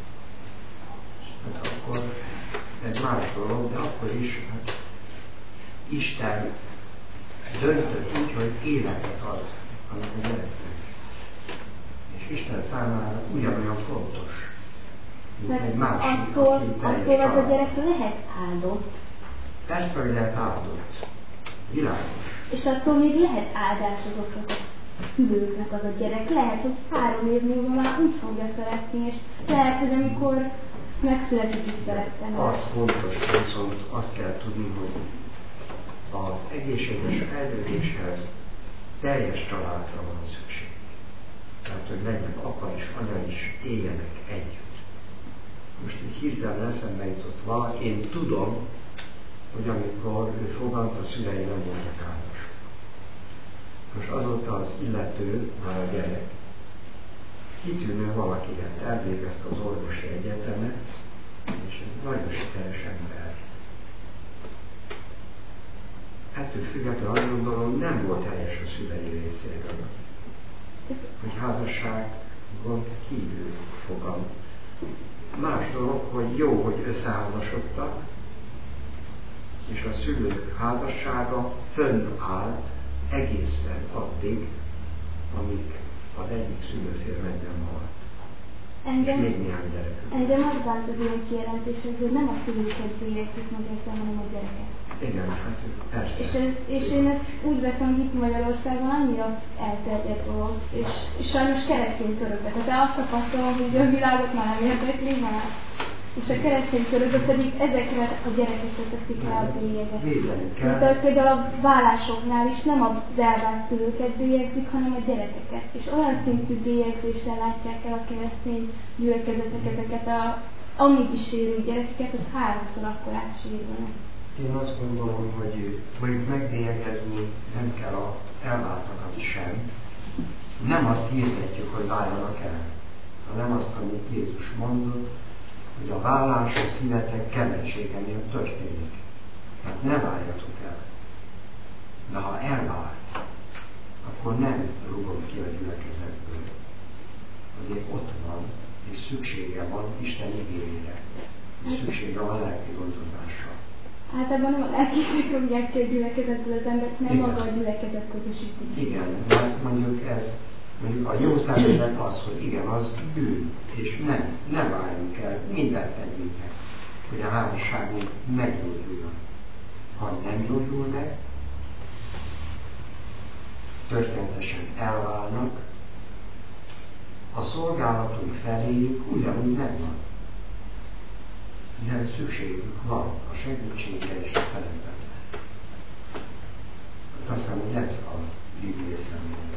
hát akkor ez más dolog, de akkor is hát Isten döntött úgy, hogy életet ad annak a gyereknek. És Isten számára ugyanolyan fontos, mint egy másik, attól, aki attól az a gyerek lehet áldott. Persze, hogy lehet áldott. Világos. És attól még lehet áldás azoknak a szülőknek az a gyerek. Lehet, hogy három év múlva már úgy fogja szeretni, és lehet, hogy amikor megszületik is szeretni. Az fontos, viszont azt kell tudni, hogy az egészséges fejlődéshez teljes családra van szükség. Tehát, hogy legyen apa és anya is, éljenek együtt. Most így hirtelen eszembe jutott valaki, én tudom, hogy amikor ő fogant, a szülei nem voltak házasok. Most azóta az illető, már a gyerek, kitűnő valaki lett, elvégezte az orvosi egyetemet, és egy nagyon sikeres ember. Ettől függetlenül azt gondolom, nem volt helyes a szülei részéről, hogy házasságon kívül fogant. Más dolog, hogy jó, hogy összeházasodtak, és a szülők házassága fönnállt egészen addig, amíg az egyik szülőfél meg nem halt. Engem, és még néhány gyerekük. Engem az bánt az ilyen kijelentések, hogy nem a szülőket bélyegzik meg ezzel, hanem a gyereket. Igen, hát persze. És, ez, és én ezt úgy veszem, hogy itt Magyarországon annyira elterjedt dolog, és, és sajnos keresztény körökbe. Tehát azt tapasztalom, hogy a világot már nem érdekli már. És a keresztény körökbe pedig ezekre a gyerekekre teszik rá a bélyeget. Védeni kell. Tehát például a vállásoknál is nem az elvált szülőket bélyegzik, hanem a gyerekeket. És olyan szintű bélyegzéssel látják el a keresztény gyülekezetek ezeket a amúgy is sérült gyerekeket, hogy háromszor akkor átsérülnek. Én azt gondolom, hogy mondjuk megbélyegezni nem kell a elváltakat sem. Nem azt hirdetjük, hogy váljanak el, hanem azt, amit Jézus mondott, hogy a vállás a színetek kemenségenél történik. Tehát ne váljatok el. De ha elvált, akkor nem rúgom ki a gyülekezetből. Azért ott van, és szüksége van Isten igényére. És szüksége van a lelki gondozásra. általában nem a lelkészek fogják ki a gyülekezetből az embert, nem maga a gyülekezet közösíti. Igen, mert mondjuk ez, mondjuk a jó szemlélet az, hogy igen, az bűn, és nem, nem várjunk el, mindent tegyünk meg, hogy a házasságunk meggyógyuljon. Ha nem gyógyul meg, történetesen elválnak, a szolgálatunk feléjük ugyanúgy megvan. De szükségük van a segítségre és a szeretetre. Azt hiszem, hogy ez a Biblia szemlélet.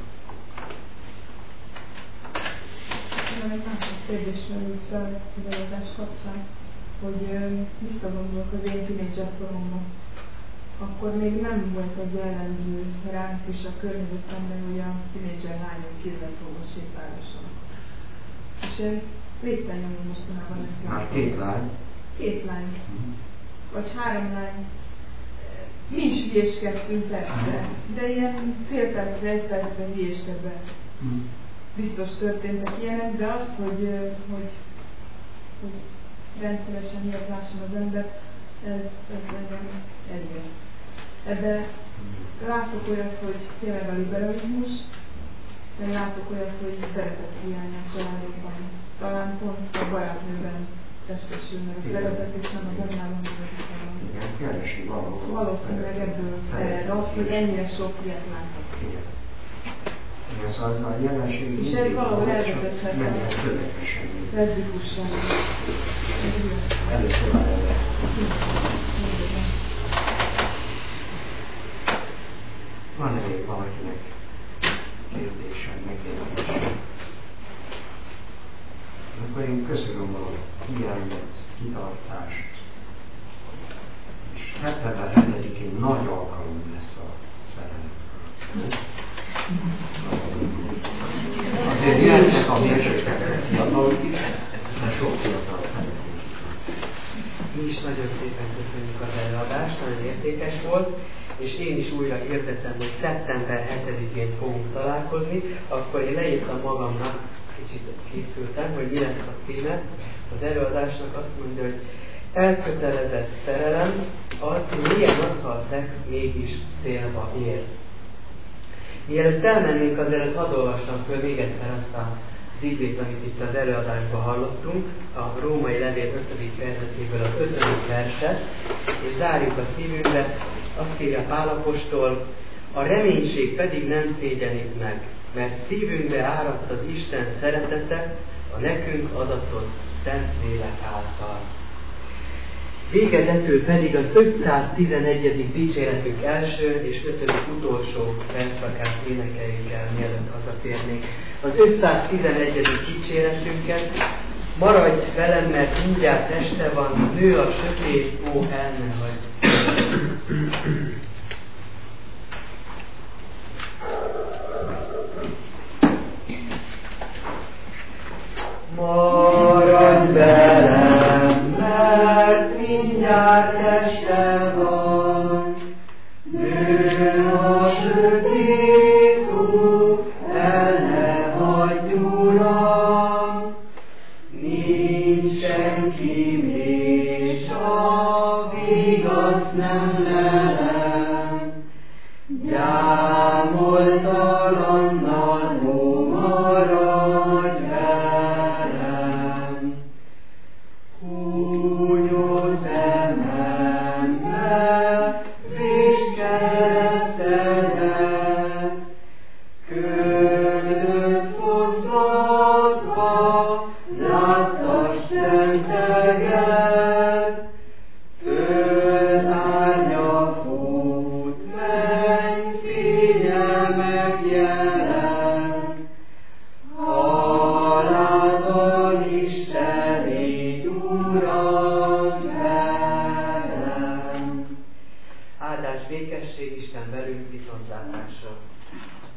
Nem, egy másik kérdés merült fel az előadás kapcsán, hogy visszagondolok az én tínédzser koromban. Akkor még nem volt egy jellemző ránk is a környezetemben, hogy a tínédzser lányok kézzelfogva sétálgassanak. És én végtelen nyomom mostanában ezt. Már két lány? Két lány. Mm. Vagy három lány. Mi is hülyéskedtünk persze, de ilyen fél percre, egy percre hülyéskedve. Mm. Biztos történtek ilyenek, de azt, hogy, hogy, hogy rendszeresen ilyet lásson az ember, ez, ez engem elég. Ebben látok olyat, hogy tényleg a liberalizmus, de látok olyat, hogy szeretet hiány a családokban. Talán pont a barátnőben testesül meg a szeretet, és nem az önálló művezetben. Igen, keresi valahol. Valószínűleg ebből ered az, hogy ennyire sok ilyet látok. Igen. Igen, szóval ez a jelenség... És ez valahol elvezethet nem ilyen tömegesen. Leszbikusság. Először már erre. Van-e még valakinek kérdése, megjegyzése? Akkor én köszönöm a figyelmet, kitartást. És szeptember hetedikén nagy alkalom lesz a szerelemről. Azért jöttek a mérsékletek fiatalok is, de sok fiatal szeretnék. Mi is nagyon szépen köszönjük az előadást, nagyon értékes volt, és én is újra hirdettem, hogy szeptember hetedikén fogunk találkozni, akkor én leírtam magamnak, kicsit készültem, hogy mi lesz a címe. Az előadásnak azt mondja, hogy elkötelezett szerelem, az, hogy milyen az, ha a szex mégis célba ér. Mielőtt elmennénk, azért hadd olvassam föl még egyszer azt az igét, amit itt az előadásban hallottunk, a Római Levél ötödik fejezetéből az ötödik verset, és zárjuk a szívünkbe, azt írja Pál apostol, a reménység pedig nem szégyenít meg, mert szívünkbe áradt az Isten szeretete a nekünk adatott Szentlélek által. Végezetül pedig az ötszáztizenegyedik dicséretünk első és ötödik utolsó versszakát énekeljük el, mielőtt hazatérnénk. Az ötszáztizenegyedik dicséretünket, maradj velem, mert mindjárt este van, nő a sötét, ó, el ne hagyj. Maradj velem, mert mindjárt este van, nő a sötét, ó, el ne hagyj, Uram, nincs senki és a vigasz nem lelem, gyámoltalannal, ó, maradj velem. Húnyó szemembe vésd keresztedet, köldöt foszlatva láttas szenteget, föld árnya fut, menj, figyelj megjelen, halálban Isten így, Uram, velem. Áldás, békesség Isten velünk, viszontlátásra.